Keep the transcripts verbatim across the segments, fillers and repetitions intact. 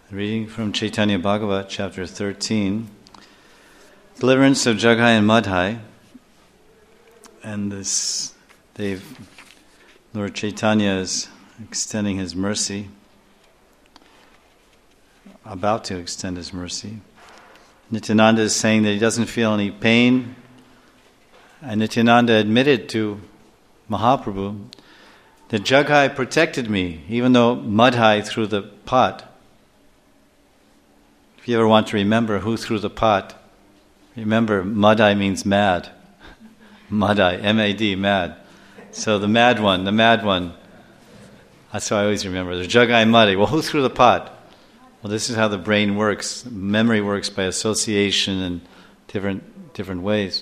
Reading from Chaitanya Bhagavat, chapter thirteen, deliverance of Jagai and Madhai. And this, they've, Lord Chaitanya is extending his mercy, about to extend his mercy. Nityananda is saying that he doesn't feel any pain, and Nityananda admitted to Mahaprabhu that Jagai protected me, even though Madhai threw the pot. If you ever want to remember who threw the pot, remember Madhai means mad. Madhai, M A D, mad. So the mad one, the mad one. That's how I always remember. There's Jagai and Madhai. Well, who threw the pot? Well, this is how the brain works. Memory works by association and different different ways.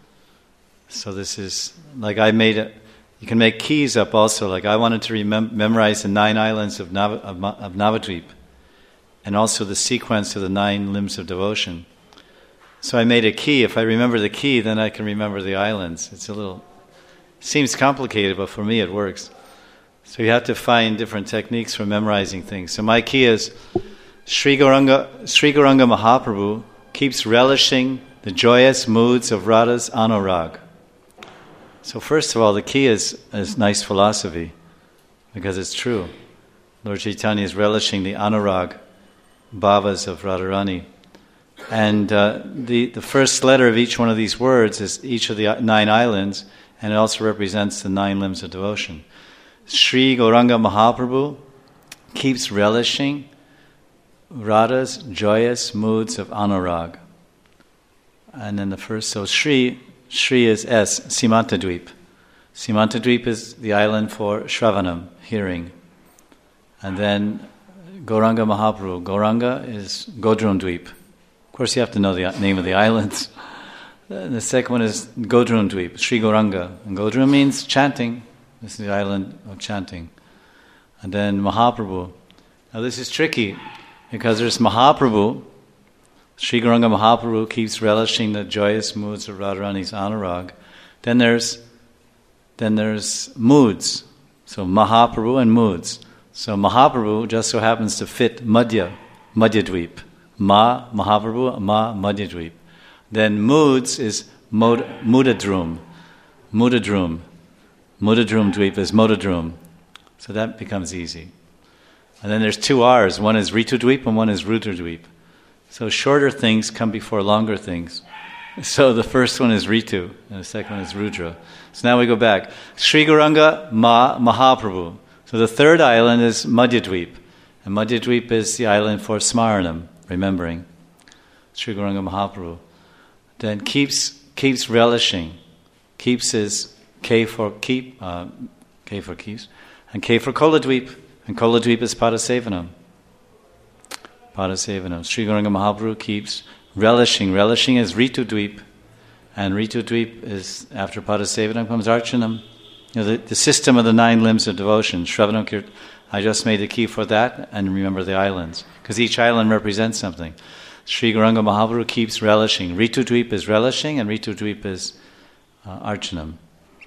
So this is, like I made it, you can make keys up also. Like I wanted to remem- memorize the nine islands of, Nav- of, of Navadvip, and also the sequence of the nine limbs of devotion. So I made a key. If I remember the key, then I can remember the islands. It's a little, seems complicated, but for me it works. So you have to find different techniques for memorizing things. So my key is, Sri Gauranga, Sri Gauranga Mahaprabhu keeps relishing the joyous moods of Radha's anurag. So first of all, the key is, is nice philosophy, because it's true. Lord Chaitanya is relishing the anurag bhavas of Radharani. And uh, the, the first letter of each one of these words is each of the nine islands, and it also represents the nine limbs of devotion. Sri Gauranga Mahaprabhu keeps relishing Radha's joyous moods of anurag. And then the first, so Sri, Sri is S, Simantadweep. Simantadweep is the island for Shravanam, hearing. And then Gauranga Mahaprabhu. Gauranga is Godrundweep. Of course, you have to know the name of the islands. The second one is Godrundweep, Sri Gauranga. And Godrun means chanting. This is the island of chanting. And then Mahaprabhu. Now this is tricky, because there's Mahaprabhu. Sri Gauranga Mahaprabhu keeps relishing the joyous moods of Radharani's anurag. Then there's then there's moods. So Mahaprabhu and moods. So Mahaprabhu just so happens to fit Madhya, Madhyadweep. Ma, Mahaprabhu, Ma, Madhyadweep. Then moods is Mod, Mudadrum. Mudadrum. Mudadrum Dweep is Modadrum. So that becomes easy. And then there's two R's. One is Ritudweep and one is Rudradweep. So shorter things come before longer things. So the first one is Ritu, and the second one is Rudra. So now we go back. Sri Gauranga Ma Mahaprabhu. So the third island is Madhyadweep. And Madhyadweep is the island for Smaranam, remembering. Sri Gauranga Mahaprabhu. Then keeps keeps relishing. Keeps is K for keep, uh, K for keeps, and K for Koladweep. And Koladweep is Padasevanam. Padasevanam. Sri Gauranga Mahaprabhu keeps relishing. Relishing is Ritudweep. And Ritudweep is, after Padasevanam comes Archanam. You know, the, the system of the nine limbs of devotion. Shravanam Kirt. I just made the key for that, and remember the islands. Because each island represents something. Sri Gauranga Mahaprabhu keeps relishing. Ritudweep is relishing, and Ritudweep is uh, Archanam.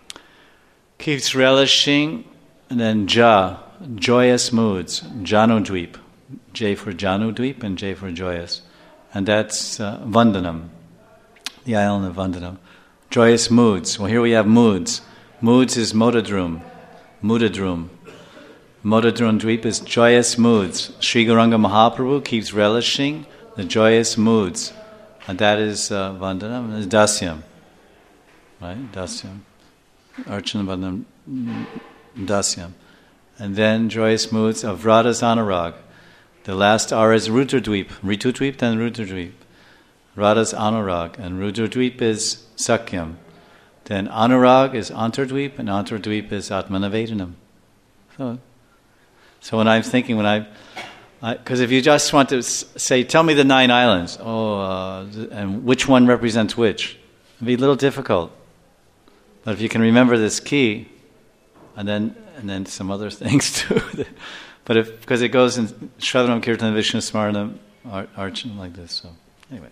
Keeps relishing, and then Ja, joyous moods. Janudweep. J for Janudweep and J for joyous. And that's uh, Vandanam, the island of Vandanam. Joyous moods. Well, here we have moods. Moods is Modadrum. Mudadrum. Modadrum Dweep is joyous moods. Sri Gauranga Mahaprabhu keeps relishing the joyous moods. And that is uh, Vandanam, and Dasyam. Right? Dasyam. Archana Vandanam, Dasyam. And then joyous moods of Radha's anurag. The last R is Rudradweep. Ritudweep, then Rudradweep. Radha's anurag. And Rudradweep is Sakyam. Then anurag is Antardweep, and Antardweep is Atmanavedanam. So, so when I'm thinking, when I, because if you just want to say, tell me the nine islands, oh, uh, and which one represents which, it'd be a little difficult. But if you can remember this key, and then and then some other things too. But if, because it goes in Shravanam, Kirtan, Vishnu, Smaranam, Archan, like this. So anyway,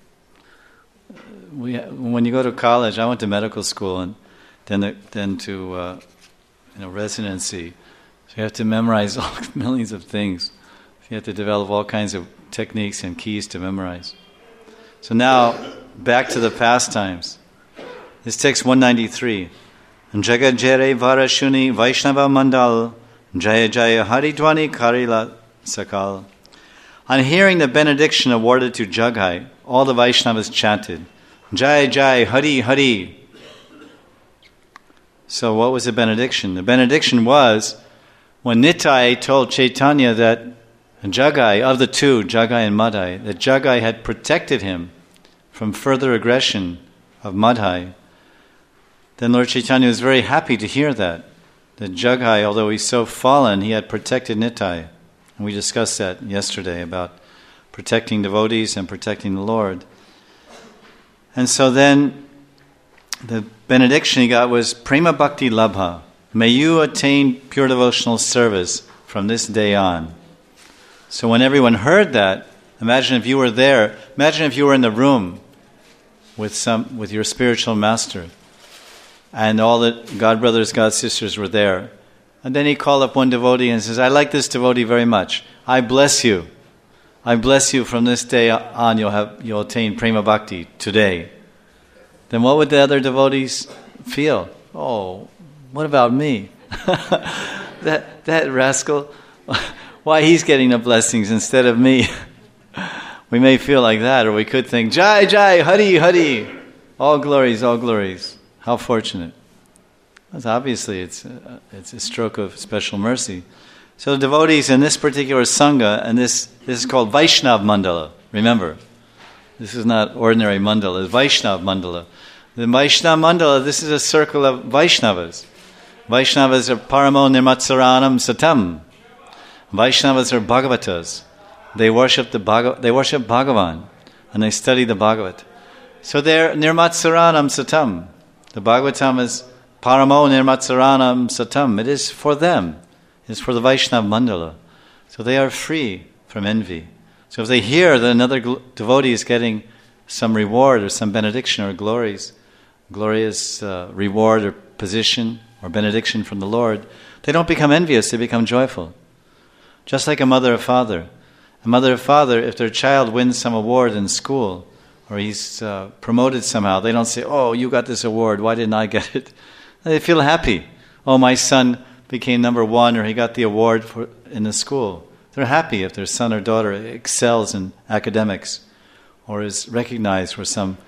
we when you go to college, I went to medical school and then then to uh, you know residency. So you have to memorize all millions of things. You have to develop all kinds of techniques and keys to memorize. So now, back to the pastimes. This text one ninety-three. Jagat Jere Varashuni Vaishnava Mandal Jaya Jaya Haridwani Karila Sakal. On hearing the benediction awarded to Jagai, all the Vaishnavas chanted, Jai Jai Hari Hari. So what was the benediction? The benediction was when Nitai told Chaitanya that Jagai, of the two, Jagai and Madhai, that Jagai had protected him from further aggression of Madhai. Then Lord Chaitanya was very happy to hear that, that Jagai, although he's so fallen, he had protected Nitai. And we discussed that yesterday about protecting devotees and protecting the Lord. And so then the benediction he got was Prema Bhakti Labha. May you attain pure devotional service from this day on. So when everyone heard that, imagine if you were there, imagine if you were in the room with some with your spiritual master, and all the God brothers, God sisters were there. And then he called up one devotee and says, I like this devotee very much. I bless you. I bless you from this day on, you'll have you'll attain Prema Bhakti today. Then what would the other devotees feel? Oh, what about me? that that rascal, why he's getting the blessings instead of me? We may feel like that, or we could think, Jai Jai, Hari Hari, all glories, all glories. How fortunate. That's obviously, it's a, it's a stroke of special mercy. So the devotees in this particular Sangha, and this, this is called Vaishnav Mandala, remember. This is not ordinary mandala, it's Vaishnav Mandala. The Vaishnav Mandala, this is a circle of Vaishnavas. Vaishnavas are Paramo Nirmatsaranam Satam. Vaishnavas are Bhagavatas. They worship the Bhagav- they worship Bhagavan, and they study the Bhagavat. So they're Nirmatsaranam Satam. The Bhagavatam is Paramo Nirmatsaranam Satam. It is for them. It's for the Vaishnav Mandala. So they are free from envy. So if they hear that another gl- devotee is getting some reward or some benediction or glories, glorious uh, reward or position or benediction from the Lord, they don't become envious, they become joyful. Just like a mother or father. A mother or father, if their child wins some award in school, or he's uh, promoted somehow, they don't say, oh, you got this award, why didn't I get it? They feel happy. Oh, my son became number one, or he got the award for in the school. They're happy if their son or daughter excels in academics, or is recognized for some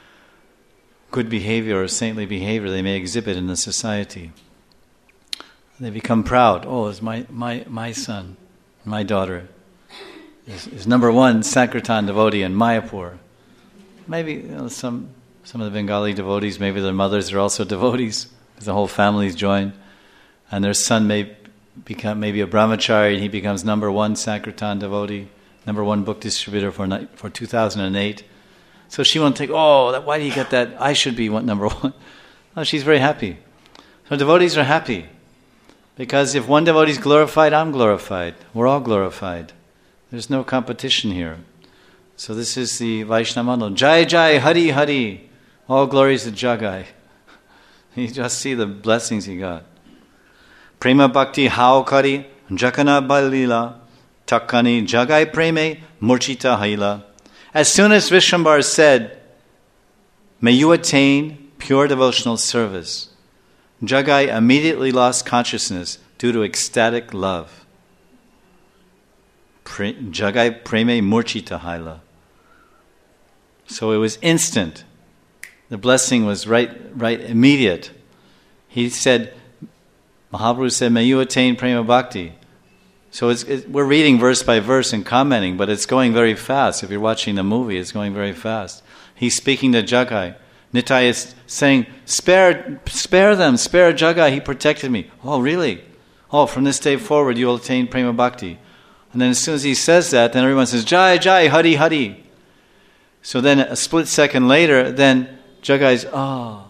good behavior or saintly behavior they may exhibit in the society. They become proud. Oh, it's my, my, my son, my daughter is, is number one Sankirtan devotee in Mayapur. Maybe you know, some some of the Bengali devotees, maybe their mothers are also devotees, because the whole family's joined, and their son may become maybe a brahmachari, and he becomes number one Sankirtan devotee, number one book distributor for for two thousand eight. So she won't think, oh, that, why do you get that? I should be one, number one. No, she's very happy. So devotees are happy, because if one devotee is glorified, I'm glorified. We're all glorified. There's no competition here. So this is the Vaishnava Mandala. Jai Jai Hari Hari. All glories to Jagai. You just see the blessings he got. Prema Bhakti Haokari Jakana Balila Takani Jagai Preme Murchita Haila. As soon as Vishwambar said, may you attain pure devotional service, Jagai immediately lost consciousness due to ecstatic love. Pre- Jagai Preme Murchita Haila. So it was instant. The blessing was right, right, immediate. He said, Mahaprabhu said, may you attain Prema Bhakti. So it's, it, we're reading verse by verse and commenting, but it's going very fast. If you're watching the movie, it's going very fast. He's speaking to Jagai. Nitai is saying, spare, spare them, spare Jagai, he protected me. Oh, really? Oh, from this day forward, you will attain Prema Bhakti. And then as soon as he says that, then everyone says, Jai, Jai, Hari, Hari. So then a split second later, then Jagai's, oh.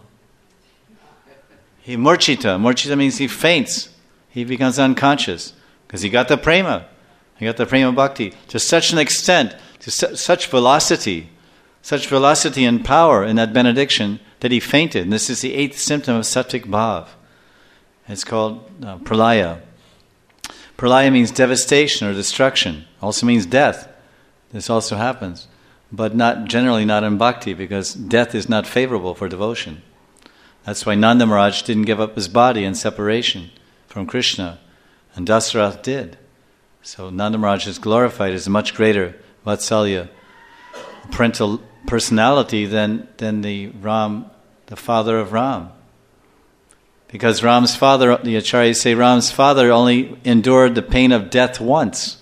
He murchita. Murchita means he faints. He becomes unconscious. Because he got the prema. He got the prema bhakti. To such an extent, to su- such velocity, such velocity and power in that benediction that he fainted. And this is the eighth symptom of sattvic bhav. It's called uh, pralaya. Pralaya means devastation or destruction. Also means death. This also happens. But not generally not in bhakti, because death is not favorable for devotion. That's why Nanda Maharaj didn't give up his body in separation from Krishna, and Dasarath did. So Nanda Maharaj is glorified as a much greater Vatsalya parental personality than, than the Ram, the father of Ram. Because Ram's father, the Acharyas say, Ram's father only endured the pain of death once.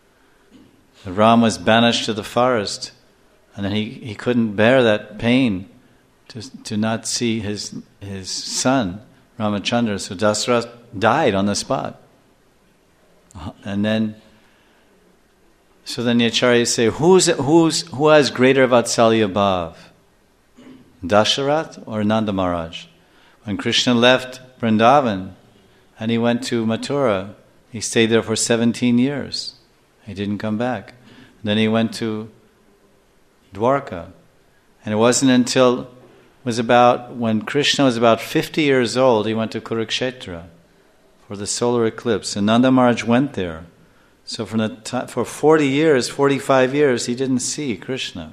Ram was banished to the forest, and then he, he couldn't bear that pain to to not see his his son, Ramachandra. So Dasarath died on the spot. And then, so then the Acharyas say, who's who's who has greater Vatsalya Bhav? Dasarath or Nanda Maharaj? When Krishna left Vrindavan and he went to Mathura, he stayed there for seventeen years. He didn't come back. Then he went to Dwarka. And it wasn't until it was about when Krishna was about fifty years old, he went to Kurukshetra for the solar eclipse. And Nanda Maharaj went there. So from the t- for forty years, forty-five years, he didn't see Krishna.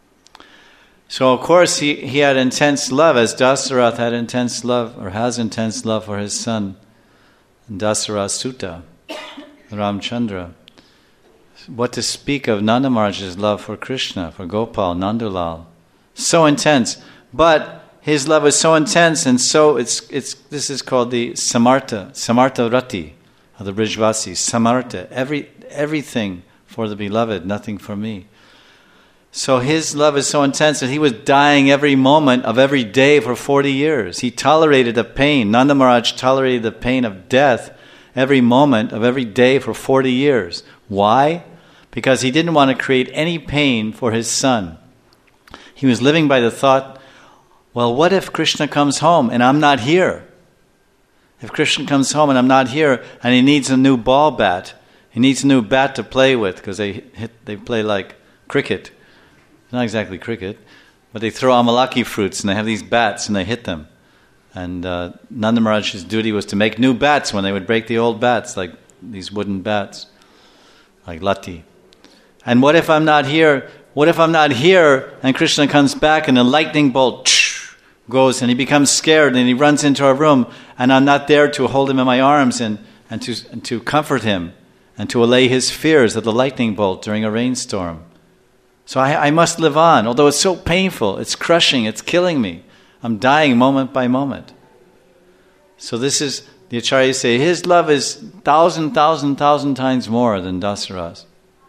So of course he, he had intense love, as Dasarath had intense love, or has intense love for his son, Dasarath Sutta, Ramchandra. What to speak of Nanda Maharaj's love for Krishna, for Gopal, Nandulal. So intense. But his love is so intense, and so it's it's this is called the Samartha, Samartha Rati of the Brijvasis. Samartha, every everything for the beloved, nothing for me. So his love is so intense that he was dying every moment of every day for forty years. He tolerated the pain. Nanda Maharaj tolerated the pain of death every moment of every day for forty years. Why? Because he didn't want to create any pain for his son. He was living by the thought, well, what if Krishna comes home and I'm not here? If Krishna comes home and I'm not here and he needs a new ball bat, he needs a new bat to play with, because they hit, they play like cricket. Not exactly cricket, but they throw amalaki fruits and they have these bats and they hit them. And uh, Nanda Maharaj's duty was to make new bats when they would break the old bats, like these wooden bats, like lati. And what if I'm not here? What if I'm not here and Krishna comes back and a lightning bolt goes and he becomes scared and he runs into our room and I'm not there to hold him in my arms and, and, to, and to comfort him and to allay his fears of the lightning bolt during a rainstorm. So I, I must live on, although it's so painful, it's crushing, it's killing me. I'm dying moment by moment. So this is, the Acharyas say, his love is thousand, thousand, thousand times more than Dasarath's.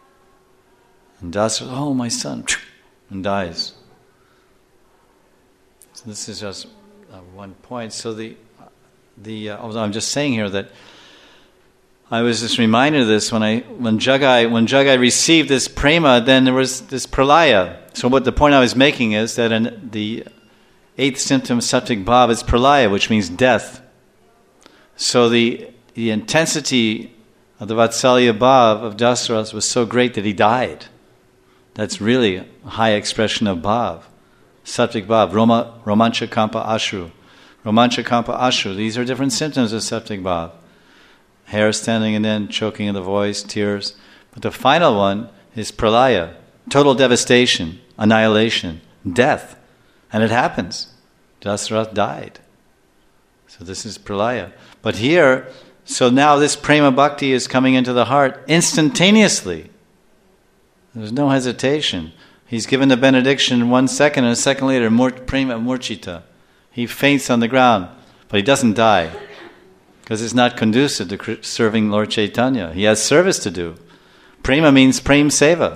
And Dasarath, oh my son, and dies. So this is just uh, one point. So the, the uh, I'm just saying here that I was just reminded of this when I when Jagai when Jagai received this prema, then there was this pralaya. So what the point I was making is that in the eighth symptom of sattvic bhav is pralaya, which means death. So the the intensity of the Vatsalya bhav of Dasarath was so great that he died. That's really a high expression of bhav. Sattvic bhav, Roma, Romancha Kampa Ashru. Romancha Kampa Ashru, these are different symptoms of sattvic bhav. Hair standing and then choking of the voice, tears. But the final one is pralaya, total devastation, annihilation, death. And it happens. Dasarath died. So this is pralaya. But here, so now this prema bhakti is coming into the heart instantaneously. There's no hesitation. He's given the benediction in one second, and a second later, mur- prema murchita. He faints on the ground, but he doesn't die. Because it's not conducive to serving Lord Chaitanya. He has service to do. Prema means prem seva.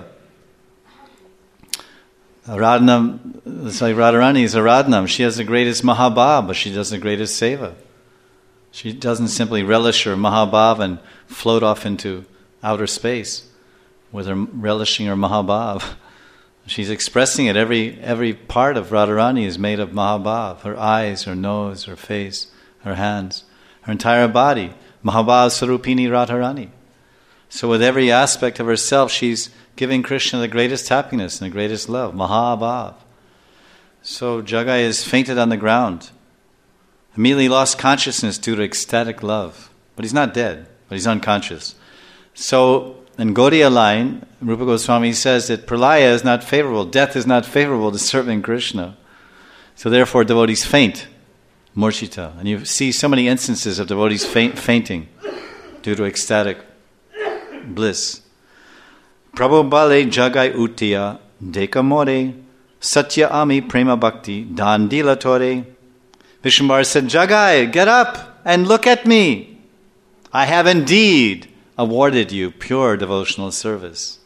Radhanam, it's like Radharani is a Radhanam. She has the greatest mahabhav, but she does the greatest seva. She doesn't simply relish her mahabhav and float off into outer space with her relishing her mahabhav. She's expressing it. Every every part of Radharani is made of mahabhav. Her eyes, her nose, her face, her hands. Her entire body, Mahabhav Sarupini Radharani. So with every aspect of herself, she's giving Krishna the greatest happiness and the greatest love, Mahabhav. So Jagai is fainted on the ground, immediately lost consciousness due to ecstatic love. But he's not dead, but he's unconscious. So, in Gaudiya line, Rupa Goswami says that pralaya is not favorable, death is not favorable to serving Krishna. So therefore devotees faint, murchita. And you see so many instances of devotees faint, fainting due to ecstatic bliss. Prabhu bale jagai uttiya dekamore satya ami prema bhakti dandila tore. Vishwambara said, Jagai, get up and look at me. I have indeed awarded you pure devotional service.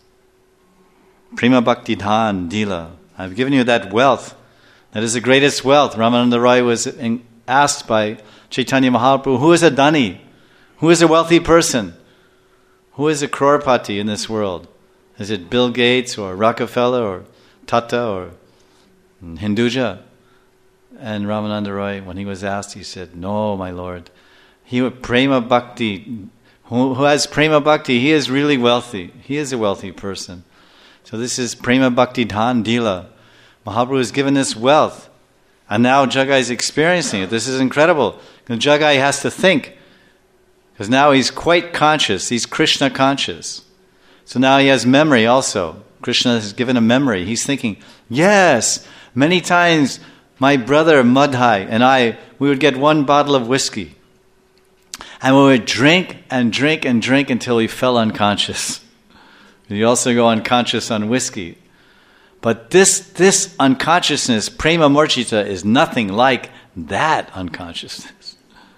Prema bhakti dhan dila. I've given you that wealth. That is the greatest wealth. Ramananda Roy was asked by Chaitanya Mahaprabhu, who is a dhani? Who is a wealthy person? Who is a crorepati in this world? Is it Bill Gates or Rockefeller or Tata or Hinduja? And Ramananda Roy, when he was asked, he said, no, my lord. He was prema bhakti. Who, who has prema bhakti, he is really wealthy. He is a wealthy person. So this is prema bhakti dhan dila. Mahaprabhu has given this wealth. And now Jagai is experiencing it. This is incredible. And Jagai has to think. Because now he's quite conscious. He's Krishna conscious. So now he has memory also. Krishna has given him memory. He's thinking, yes, many times my brother Madhai and I, we would get one bottle of whiskey. And we would drink and drink and drink until we fell unconscious. You also go unconscious on whiskey. But this this unconsciousness, prema murchita, is nothing like that unconsciousness.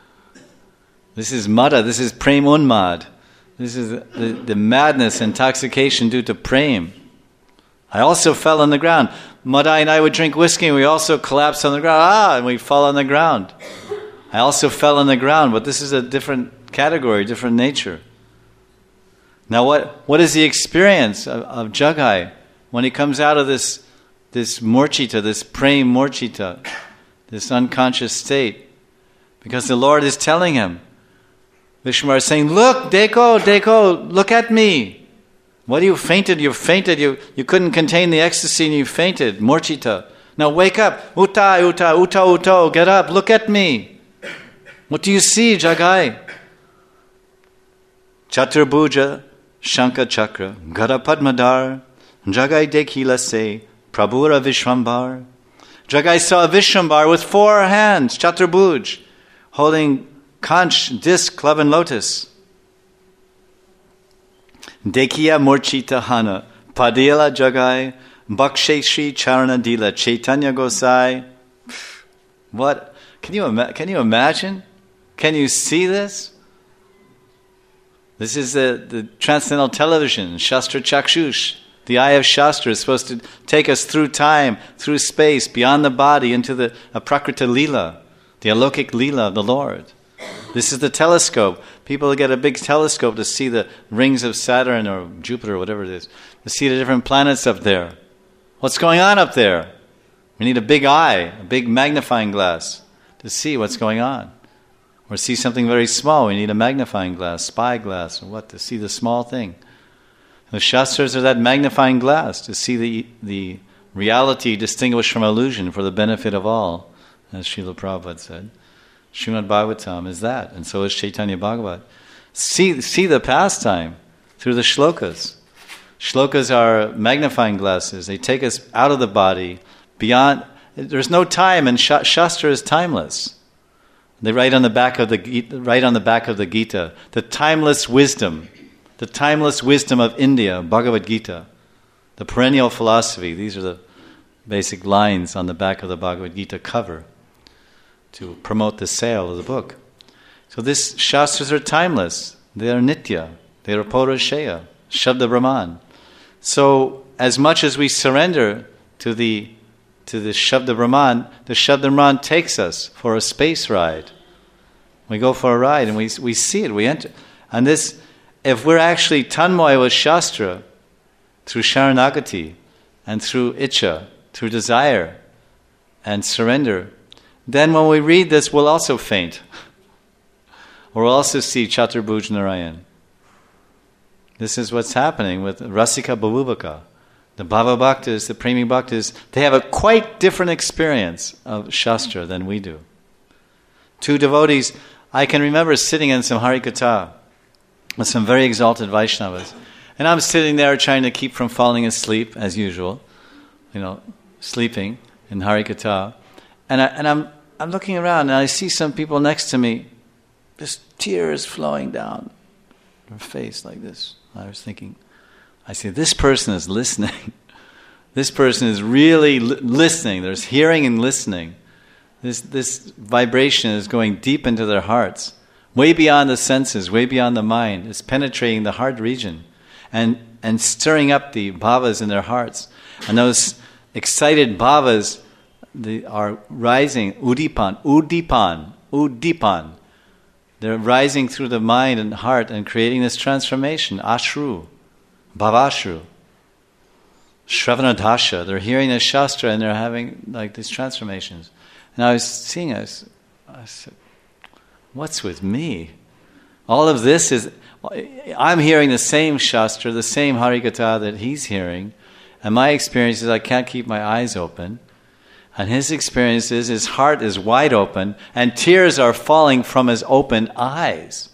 This is mada, this is prem unmad. This is the, the, the madness, intoxication due to prem. I also fell on the ground. Madai and I would drink whiskey and we also collapse on the ground. Ah, and we fall on the ground. I also fell on the ground, but this is a different category, different nature. Now what, what is the experience of, of Jagai when he comes out of this, this murchita, this prem murchita, this unconscious state? Because the Lord is telling him, Vishwambara is saying, look, Deko, Deko, look at me. What, you fainted, you fainted, you, you couldn't contain the ecstasy and you fainted, murchita. Now wake up, uta, uta, uta, uta, get up, look at me. What do you see, Jagai? Chaturbhuja, Shanka Chakra, Gada Padmadar, Jagai Dekhila se, Prabhura Vishwambar. Jagai saw Vishwambar with four hands, Chaturbhuj, holding conch, disc, club and lotus. Dekhiya Murchita Hana, Padila Jagai, Bakshe Shri Charana Dila, Chaitanya Gosai. What? Can you, ima- can you imagine? Can you see this? This is the, the transcendental television, Shastra Chakshush. The eye of Shastra is supposed to take us through time, through space, beyond the body, into the Aprakrita Leela, the Alokik Leela of the Lord. This is the telescope. People get a big telescope to see the rings of Saturn or Jupiter, or whatever it is, to see the different planets up there. What's going on up there? We need a big eye, a big magnifying glass to see what's going on. Or see something very small, we need a magnifying glass, spy glass, or what, to see the small thing. The Shastras are that magnifying glass to see the the reality distinguished from illusion for the benefit of all, as Srila Prabhupada said. Srimad Bhagavatam is that, and so is Chaitanya Bhagavat. See, see the pastime through the shlokas. Shlokas are magnifying glasses. They take us out of the body, beyond. There's no time, and Shastra is timeless. They write on the back of the write on the back of the Gita, the timeless wisdom, the timeless wisdom of India, Bhagavad Gita, the perennial philosophy. These are the basic lines on the back of the Bhagavad Gita cover to promote the sale of the book. So this Shastras are timeless. They are nitya. They are paurusheya, Shabda Brahman. So as much as we surrender to the to the Shabda Brahman, the Shabda Brahman takes us for a space ride. We go for a ride and we we see it, we enter. And this, if we're actually tanmoy with Shastra, through Sharanagati, and through Icha, through desire, and surrender, then when we read this, we'll also faint. Or we'll also see Chaturbhuj Narayan. This is what's happening with Rasika Bhavubhaka. The Bhava Bhaktas, the Premi Bhaktas, they have a quite different experience of Shastra than we do. Two devotees, I can remember sitting in some Harikatha, with some very exalted Vaishnavas. And I'm sitting there trying to keep from falling asleep, as usual, you know, sleeping in Harikatha. And, I, and I'm, I'm looking around and I see some people next to me, just tears flowing down their face like this. I was thinking, I say, this person is listening. This person is really li- listening. There's hearing and listening. This this vibration is going deep into their hearts, way beyond the senses, way beyond the mind. It's penetrating the heart region and, and stirring up the bhavas in their hearts. And those excited bhavas they are rising, udipan, udipan, udipan. They're rising through the mind and heart and creating this transformation, ashru, bhavashru. Shravanadasha, they're hearing the Shastra and they're having like these transformations. And I was seeing us, I said, what's with me? All of this is, I'm hearing the same Shastra, the same Harikatha that he's hearing, and my experience is I can't keep my eyes open. And his experience is his heart is wide open and tears are falling from his open eyes.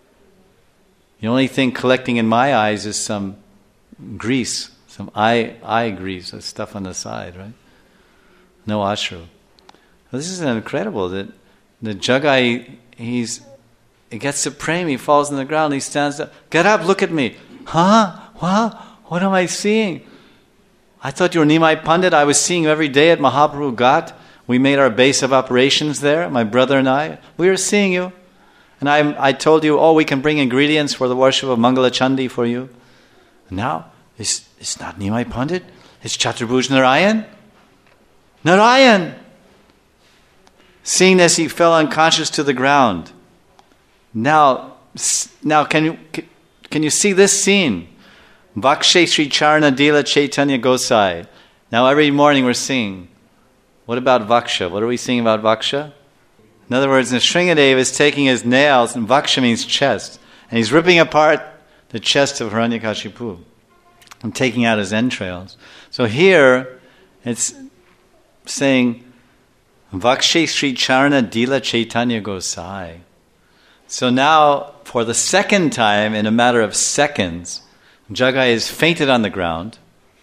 The only thing collecting in my eyes is some grease. Some eye eye grease, that stuff on the side, right? No ashru. Well, this is incredible that the Jagai, he's he gets supreme, he falls on the ground, he stands up. Get up, look at me. Huh? What? What am I seeing? I thought you were Nimai Pandit. I was seeing you every day at Mahaprabhu Ghat. We made our base of operations there, my brother and I. We were seeing you. And I I told you, oh, we can bring ingredients for the worship of Mangala Chandi for you. Now, It's, it's not Nimai Pandit. It's Chaturbhuj Narayan. Narayan! Seeing this, he fell unconscious to the ground. Now, now can you can you see this scene? Vakshe Sri Charana Dila Chaitanya Gosai. Now every morning we're singing. What about Vaksha? What are we singing about Vaksha? In other words, Nrsingadeva is taking his nails, and Vaksha means chest, and he's ripping apart the chest of Hiranyakashipu and taking out his entrails. So here, it's saying, Vakshe Sri Charana Dila Chaitanya Gosai. So now, for the second time, in a matter of seconds, Jagai is fainted on the ground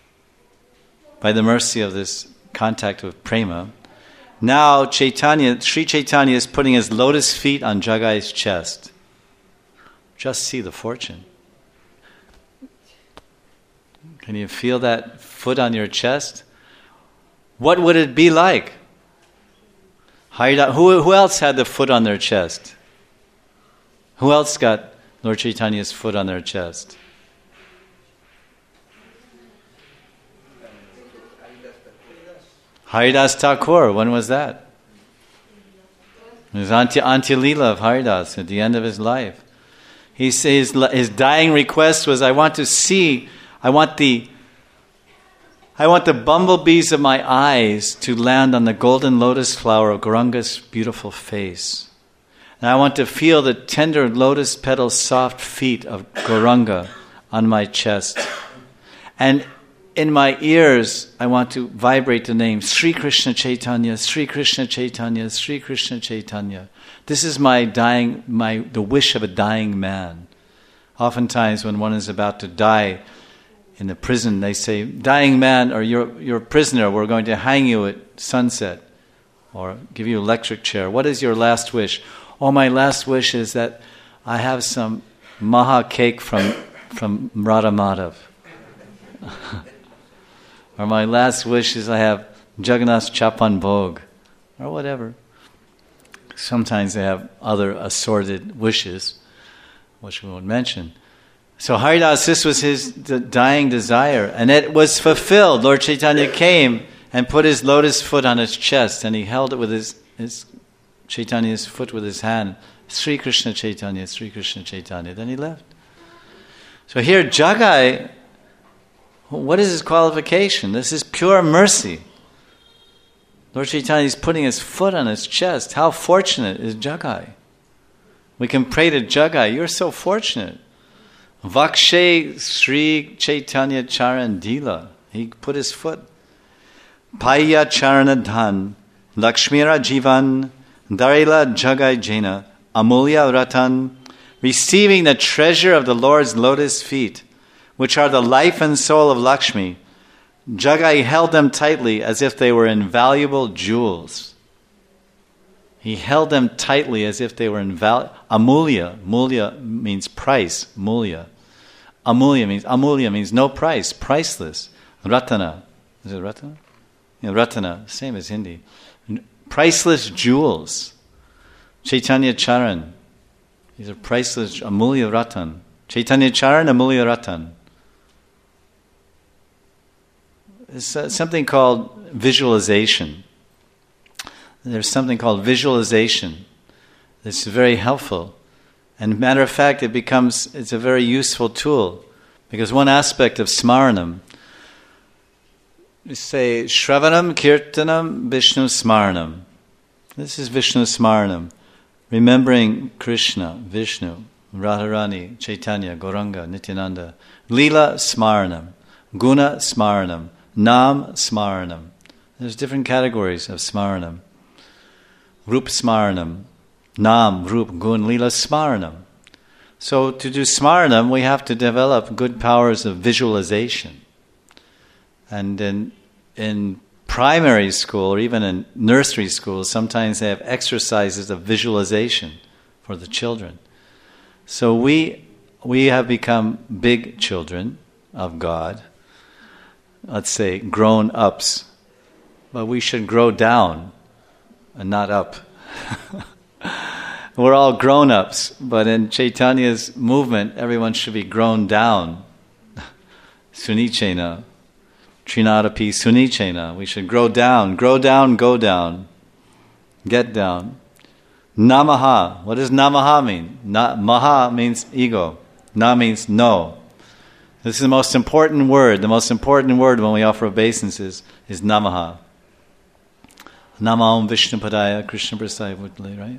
by the mercy of this contact with Prema. Now Chaitanya, Sri Chaitanya is putting his lotus feet on Jagai's chest. Just see the fortune. Can you feel that foot on your chest? What would it be like? Who, who else had the foot on their chest? Who else got Lord Chaitanya's foot on their chest? Haridas Thakur. When was that? It was Antya, Antya Leela of Haridas at the end of his life. He says his, his dying request was, I want to see, I want the I want the bumblebees of my eyes to land on the golden lotus flower of Gauranga's beautiful face. And I want to feel the tender lotus petal soft feet of Gauranga on my chest. And in my ears, I want to vibrate the name Sri Krishna Chaitanya, Sri Krishna Chaitanya, Sri Krishna Chaitanya. This is my dying, my the wish of a dying man. Oftentimes when one is about to die in the prison, they say, dying man, or you're, you're a prisoner, we're going to hang you at sunset or give you an electric chair. What is your last wish? Oh, my last wish is that I have some maha cake from, from Radha Madhav. Or my last wish is I have Jagannath Chapan Bhog, or whatever. Sometimes they have other assorted wishes, which we won't mention. So Haridas, this was his d- dying desire, and it was fulfilled. Lord Chaitanya came and put his lotus foot on his chest, and he held it with his, his Chaitanya's foot with his hand. Sri Krishna Chaitanya, Sri Krishna Chaitanya. Then he left. So here, Jagai, what is his qualification? This is pure mercy. Lord Chaitanya is putting his foot on his chest. How fortunate is Jagai? We can pray to Jagai. You're so fortunate. Vakshe Sri Chaitanya Charan Dila. He put his foot. Paya Charanadhan, Lakshmira Jivan, Darila Jagai Jena, Amulya Ratan, receiving the treasure of the Lord's lotus feet, which are the life and soul of Lakshmi, Jagai held them tightly as if they were invaluable jewels. He held them tightly as if they were invaluable. Amulya, mulya means price, mulya. Amulya means, amulya means no price, priceless. Ratana, is it ratana? Yeah, ratana, same as Hindi. Priceless jewels. Chaitanya Charan, these are priceless, amulya ratan. Chaitanya Charan, amulya ratan. It's uh, something called visualization. There's something called visualization that's very helpful. And matter of fact, it becomes, it's a very useful tool. Because one aspect of smaranam, we say, Shravanam, Kirtanam, Vishnu Smaranam. This is Vishnu Smaranam. Remembering Krishna, Vishnu, Radharani, Chaitanya, Gauranga, Nityananda. Leela Smaranam. Guna Smaranam. Nam Smaranam. There's different categories of Smaranam. Rup Smaranam. Nam, Rup, Gun, Leela Smaranam. So to do Smaranam, we have to develop good powers of visualization. And in, in primary school, or even in nursery school, sometimes they have exercises of visualization for the children. So we we have become big children of God, let's say grown-ups, but we should grow down and not up. We're all grown-ups, but in Chaitanya's movement, everyone should be grown down. Sunichena. Trinadapi Sunichena. We should grow down. Grow down, go down. Get down. Namaha. What does Namaha mean? Na, maha means ego. Na means no. This is the most important word. The most important word when we offer obeisances is Namaha. Namaham Vishnu Padaya Krishna Prasaya Vutale, right?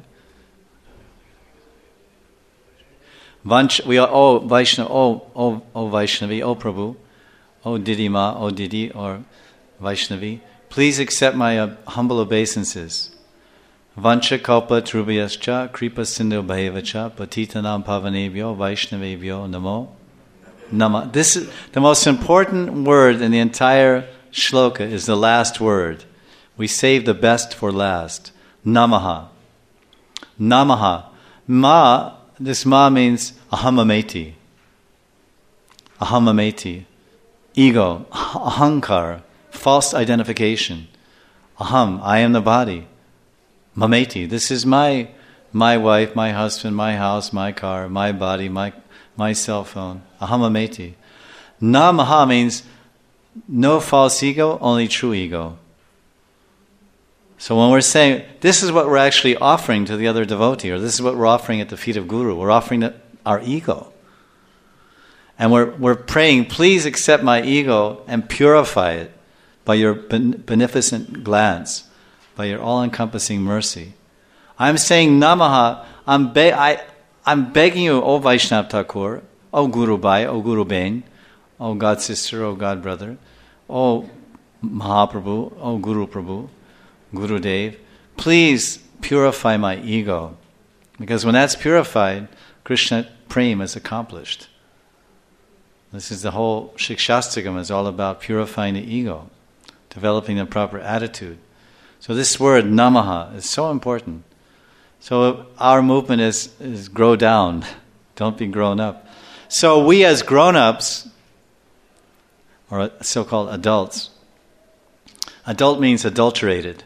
Vanch, we are, oh Vaishnava, oh, oh, oh Vaishnavi, oh Prabhu, oh Didima, oh Didi, or Vaishnavi, please accept my uh, humble obeisances. Vancha kalpa trubhyascha kripa sindhu bhaivacha patitanam pavanebhyo vaishnavebhyo namo nama. This is the most important word in the entire shloka, is the last word. We save the best for last. Namaha. Namaha. Ma, this ma means ahamameti. Ahamameti. Ego. Ahankar. False identification. Aham, I am the body. Mameti, this is my my wife, my husband, my house, my car, my body, my my cell phone. Ahamameti. Namaha means no false ego, only true ego. So when we're saying, this is what we're actually offering to the other devotee, or this is what we're offering at the feet of Guru, we're offering our ego. And we're we're praying, please accept my ego and purify it by your beneficent glance, by your all-encompassing mercy. I'm saying Namaha, I'm, be- I, I'm begging you, O Vaishnav Thakur, O Guru Bhai, O Guru Bain, O God Sister, O God Brother, O Mahaprabhu, O Guru Prabhu, Guru Dev, please purify my ego. Because when that's purified, Krishna Prem is accomplished. This is the whole Shikshastakam is all about purifying the ego, developing the proper attitude. So this word Namaha is so important. So our movement is, is grow down, don't be grown up. So we as grown-ups, or so-called adults, adult means adulterated.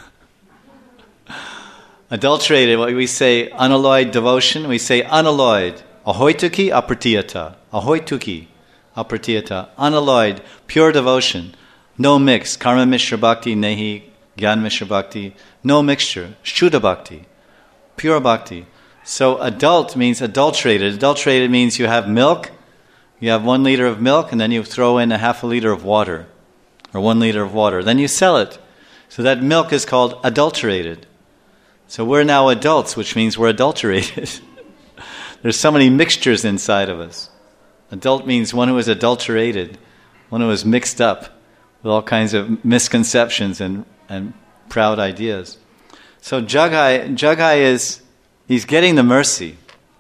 Adulterated, what we say, unalloyed devotion, we say unalloyed. Ahoituki apratiyata. Ahoituki apratiyata. Unalloyed, pure devotion. No mix. Karma Mishra Bhakti, Nehi, Gyan Mishra Bhakti. No mixture. Shuddha Bhakti. Pure Bhakti. So adult means adulterated. Adulterated means you have milk, you have one liter of milk, and then you throw in a half a liter of water, or one liter of water. Then you sell it. So that milk is called adulterated. So we're now adults, which means we're adulterated. There's so many mixtures inside of us. Adult means one who is adulterated, one who is mixed up with all kinds of misconceptions and, and proud ideas. So Jagai, Jagai is, he's getting the mercy.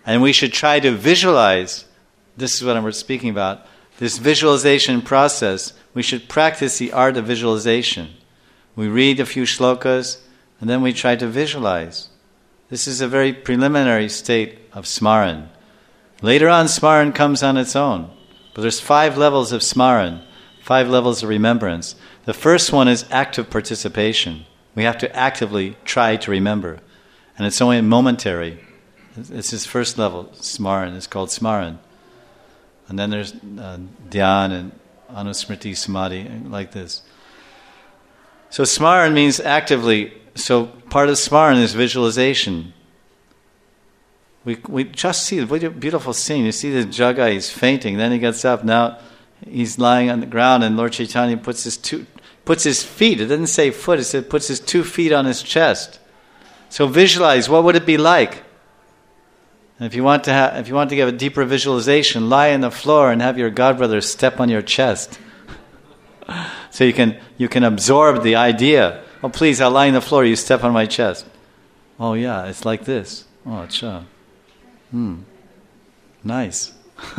And we should try to visualize, this is what I'm speaking about, this visualization process. We should practice the art of visualization. We read a few shlokas, and then we try to visualize. This is a very preliminary state of smaran. Later on, smaran comes on its own. But there's five levels of smaran, five levels of remembrance. The first one is active participation. We have to actively try to remember. And it's only momentary. It's his first level, smaran. It's called smaran. And then there's uh, dhyan and anusmriti samadhi, like this. So smaran means actively. So part of smaran is visualization. We we just see the beautiful scene. You see the Jagai, he's fainting. Then he gets up. Now he's lying on the ground, and Lord Chaitanya puts his two puts his feet. It doesn't say foot. It said puts his two feet on his chest. So visualize. What would it be like? And if you want to have, if you want to give a deeper visualization, lie on the floor and have your godbrother step on your chest, so you can you can absorb the idea. Oh, please, I'll lie on the floor. You step on my chest. Oh, yeah, it's like this. Oh, acha. Hmm. Nice.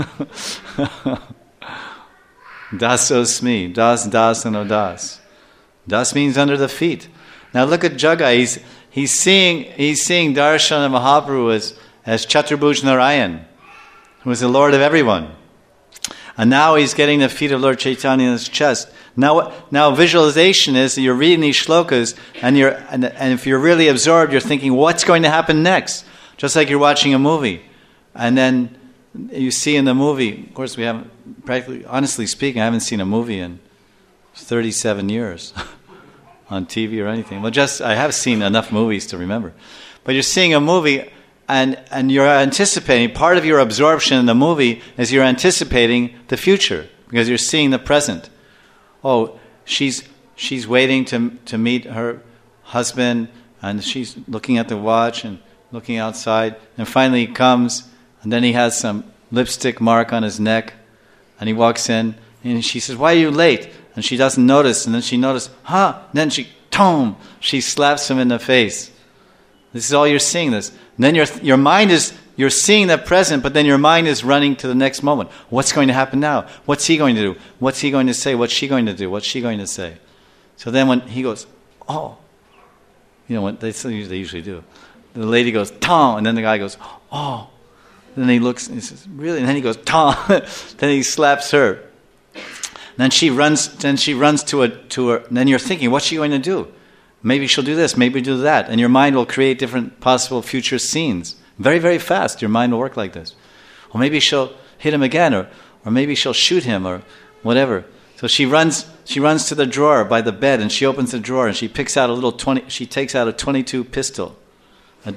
Dasosmi. Das, das, and odas. Das means under the feet. Now look at Jagai. He's, he's seeing he's seeing Darshana Mahaprabhu as, as Chaturbhuj Narayan, who is the Lord of everyone. And now he's getting the feet of Lord Chaitanya in his chest. Now, now visualization is that you're reading these shlokas, and you're and, and if you're really absorbed, you're thinking, what's going to happen next? Just like you're watching a movie, and then you see in the movie. Of course, we haven't practically, honestly speaking, I haven't seen a movie in thirty-seven years on T V or anything. Well, just I have seen enough movies to remember. But you're seeing a movie, and and you're anticipating. Part of your absorption in the movie is you're anticipating the future because you're seeing the present. Oh, she's she's waiting to to meet her husband, and she's looking at the watch and looking outside, and finally he comes, and then he has some lipstick mark on his neck, and he walks in, and she says, "Why are you late?" And she doesn't notice, and then she notices, huh? And then she, tom, she slaps him in the face. This is all you're seeing. This, and then your your mind is. You're seeing the present, but then your mind is running to the next moment. What's going to happen now? What's he going to do? What's he going to say? What's she going to do? What's she going to say? So then when he goes, oh, you know what they usually, they usually do. The lady goes, Tom, and then the guy goes, oh. And then he looks and he says, really? And then he goes, Tom. Then he slaps her. And then she runs. Then she runs to a to her. And then you're thinking, what's she going to do? Maybe she'll do this. Maybe do that. And your mind will create different possible future scenes. Very, very fast, your mind will work like this. Or maybe she'll hit him again, or, or maybe she'll shoot him, or whatever. So she runs she runs to the drawer by the bed, and she opens the drawer, and she picks out a little twenty. She takes out a twenty-two pistol, a,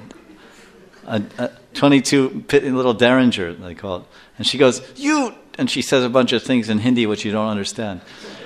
a, a twenty-two pit, little Derringer, they call it. And she goes, you, and she says a bunch of things in Hindi which you don't understand.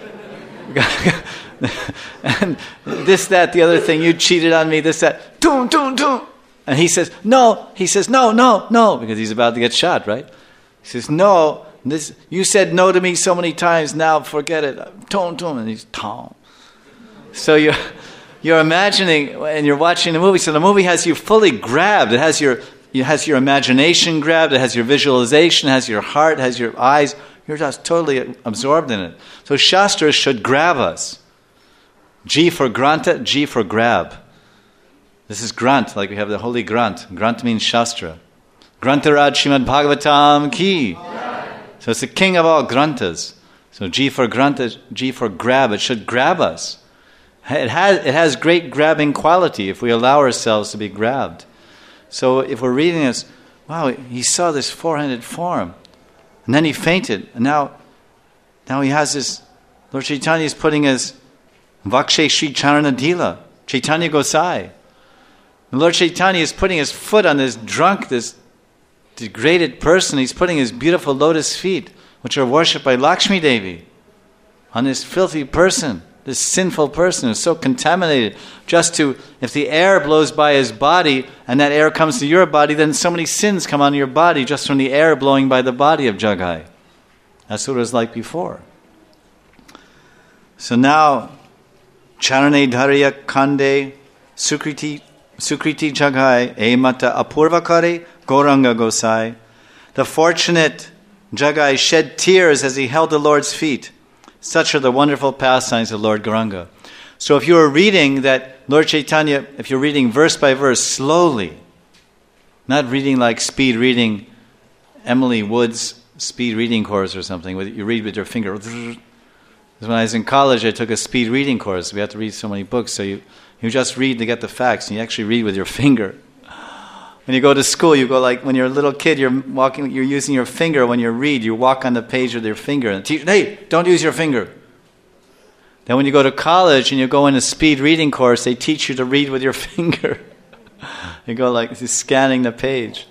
And this, that, the other thing, you cheated on me, this, that, doom, doom, doom. And he says, no, he says, no, no, no, because he's about to get shot, right? He says, no, this, you said no to me so many times, now forget it. Tom, tom, and he's tom. So you're, you're imagining, and you're watching the movie, so the movie has you fully grabbed. It has your, it has your imagination grabbed, it has your visualization, it has your heart, it has your eyes. You're just totally absorbed in it. So Shastras should grab us. G for Granta, G for grab. This is Grant, like we have the Holy Grant. Grant means Shastra. Grantaraj Srimad Bhagavatam ki. So it's the king of all Grantas. So G for Granta, G for grab. It should grab us. It has, it has great grabbing quality if we allow ourselves to be grabbed. So if we're reading this, wow, he saw this four-handed form. And then he fainted. And now, now he has this, Lord Chaitanya is putting his Vakshe Sri Charana Dila, Chaitanya Gosai. And Lord Chaitanya is putting his foot on this drunk, this degraded person. He's putting his beautiful lotus feet, which are worshipped by Lakshmi Devi, on this filthy person, this sinful person who's so contaminated. Just to, if the air blows by his body and that air comes to your body, then so many sins come on your body just from the air blowing by the body of Jagai. That's what it was like before. So now, Charane Dharya Kande Sukriti Sukriti Jagai E Mata Apurva Kare Gauranga Gosai. The fortunate Jagai shed tears as he held the Lord's feet. Such are the wonderful pastimes of Lord Gauranga. So if you are reading that Lord Chaitanya, if you're reading verse by verse slowly, not reading like speed reading, Emily Wood's speed reading course or something, where you read with your finger. When I was in college, I took a speed reading course. We had to read so many books, so you, you just read to get the facts, and you actually read with your finger. When you go to school, you go like, when you're a little kid, you're walking, you're using your finger. When you read, you walk on the page with your finger. And the teacher, hey, don't use your finger. Then when you go to college and you go in a speed reading course, they teach you to read with your finger. You go like scanning the page.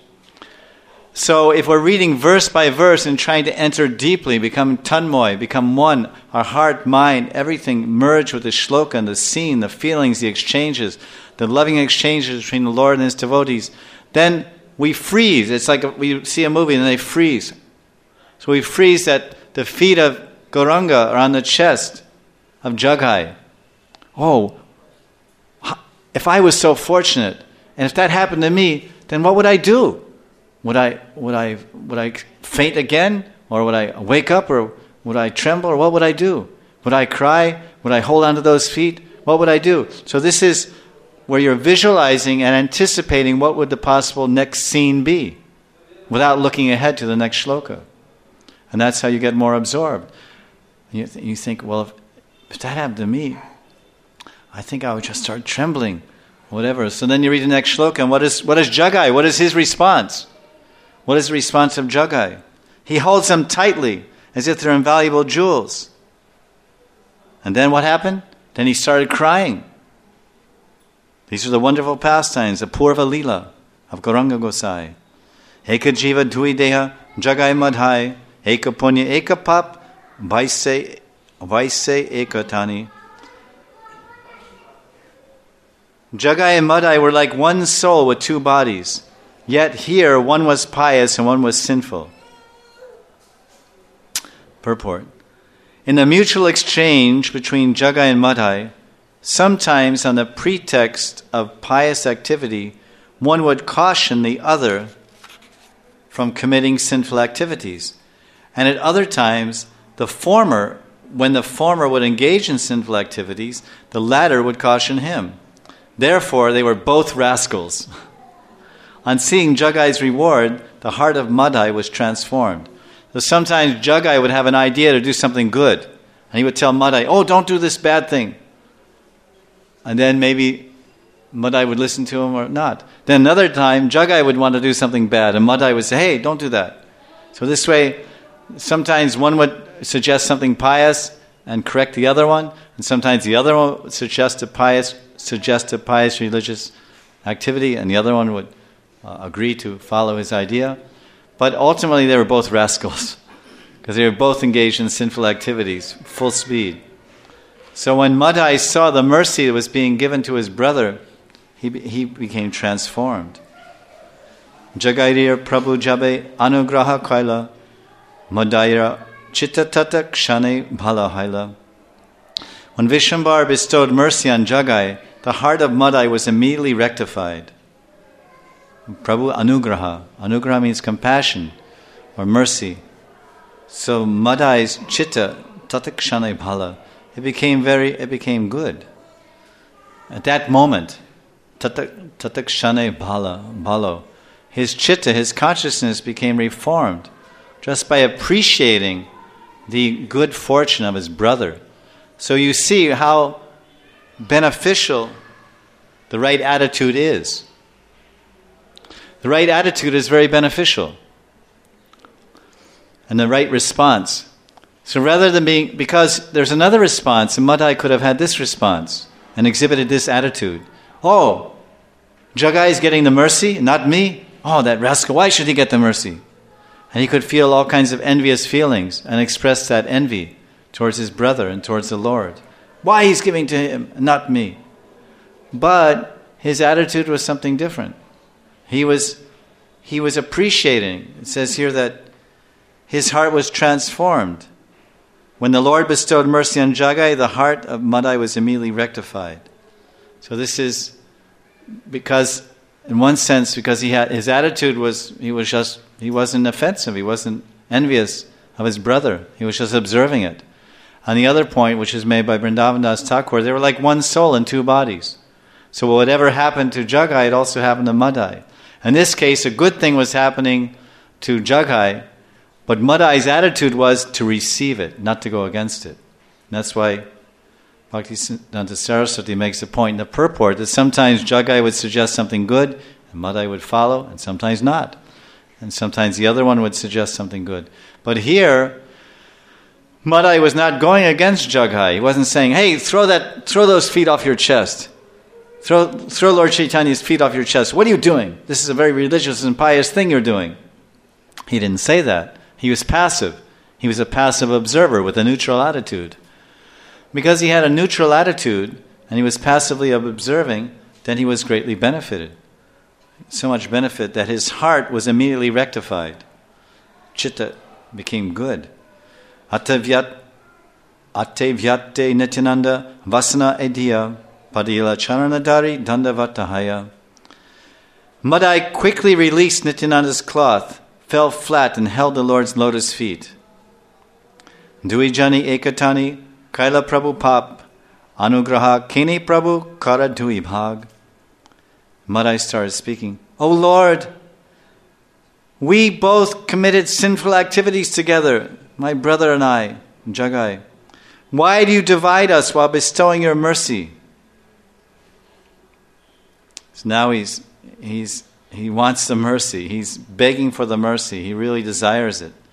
So if we're reading verse by verse and trying to enter deeply, become tanmoy, become one, our heart, mind, everything merge with the shloka and the scene, the feelings, the exchanges, the loving exchanges between the Lord and His devotees, then we freeze. It's like a, we see a movie and they freeze. So we freeze that the feet of Gauranga are on the chest of Jagai. Oh, if I was so fortunate, and if that happened to me, then what would I do? Would I would I would I faint again, or would I wake up, or would I tremble, or what would I do? Would I cry? Would I hold on to those feet? What would I do? So this is where you're visualizing and anticipating what would the possible next scene be, without looking ahead to the next shloka, and that's how you get more absorbed. You, th- you think, well, if, if that happened to me, I think I would just start trembling, whatever. So then you read the next shloka, and what is what is Jagai? What is his response? What is the response of Jagai? He holds them tightly, as if they're invaluable jewels. And then what happened? Then he started crying. These are the wonderful pastimes, the Purva Leela of Gauranga Gosai. Eka jiva dhui deha, Jagai madhai, eka punya eka pap, vaise, vaise eka tani. Jagai and Madhai were like one soul with two bodies. Yet here, one was pious and one was sinful. Purport. In the mutual exchange between Jagai and Madhai, sometimes on the pretext of pious activity, one would caution the other from committing sinful activities. And at other times, the former, when the former would engage in sinful activities, the latter would caution him. Therefore, they were both rascals. On seeing Jagai's reward, the heart of Madhai was transformed. So sometimes Jagai would have an idea to do something good. And he would tell Madhai, oh, don't do this bad thing. And then maybe Madhai would listen to him or not. Then another time, Jagai would want to do something bad. And Madhai would say, hey, don't do that. So this way, sometimes one would suggest something pious and correct the other one. And sometimes the other one would suggest a pious, suggest a pious religious activity. And the other one would uh, agree to follow his idea. But ultimately, they were both rascals. Because they were both engaged in sinful activities, full speed. So when Madhai saw the mercy that was being given to his brother, he he became transformed. Jagairir Prabhu Jabe Anugraha Kaila Madhaira Chitta Tata Kshane Bhala Haila. When Vishwambar bestowed mercy on Jagai, the heart of Madhai was immediately rectified. Prabhu Anugraha. Anugraha means compassion or mercy. So Madhai's Chitta Tata Kshane Bhala, it became very, it became good. At that moment, Tatak Kshane Bhala, Bhalo, his chitta, his consciousness became reformed just by appreciating the good fortune of his brother. So you see how beneficial the right attitude is. The right attitude is very beneficial. And the right response. So rather than being, because there's another response, and Madhai could have had this response and exhibited this attitude. Oh, Jagai is getting the mercy, not me? Oh, that rascal, why should he get the mercy? And he could feel all kinds of envious feelings and express that envy towards his brother and towards the Lord. Why he's giving to him, not me? But his attitude was something different. He was, he was appreciating. It says here that his heart was transformed. When the Lord bestowed mercy on Jagai, the heart of Madhai was immediately rectified. So this is because in one sense, because he had his attitude was he was just he wasn't offensive, he wasn't envious of his brother, he was just observing it. On the other point, which is made by Vrindavan Das Thakur, they were like one soul in two bodies. So whatever happened to Jagai, it also happened to Madai. In this case, a good thing was happening to Jagai, but Madai's attitude was to receive it, not to go against it. And that's why Bhaktisiddhanta Saraswati makes a point in the purport that sometimes Jagai would suggest something good, and Madai would follow, and sometimes not. And sometimes the other one would suggest something good. But here, Madai was not going against Jagai. He wasn't saying, hey, throw that, throw those feet off your chest. Throw, throw Lord Chaitanya's feet off your chest. What are you doing? This is a very religious and pious thing you're doing. He didn't say that. He was passive. He was a passive observer with a neutral attitude. Because he had a neutral attitude and he was passively observing, then he was greatly benefited. So much benefit that his heart was immediately rectified. Chitta became good. Atavyat, Atevyate Nityananda Vasana Ediya Padila Charanadari Dandavatahaya. Madai quickly released Nityananda's cloth, fell flat and held the Lord's lotus feet. Duijani Ekatani Kaila Prabhu Pap Anugraha Kini Prabhu Kara Dui Bhag. Madai started speaking. Oh Lord, we both committed sinful activities together, my brother and I, Jagai. Why do you divide us while bestowing your mercy? So now he's he's he wants the mercy. He's begging for the mercy. He really desires it.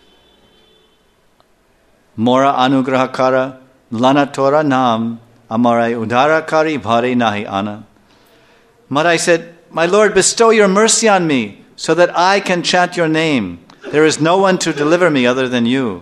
Mora anugrahakara lana tora nam amarai udarakari bhare nahi ana. Madai said, my Lord, bestow your mercy on me so that I can chant your name. There is no one to deliver me other than you.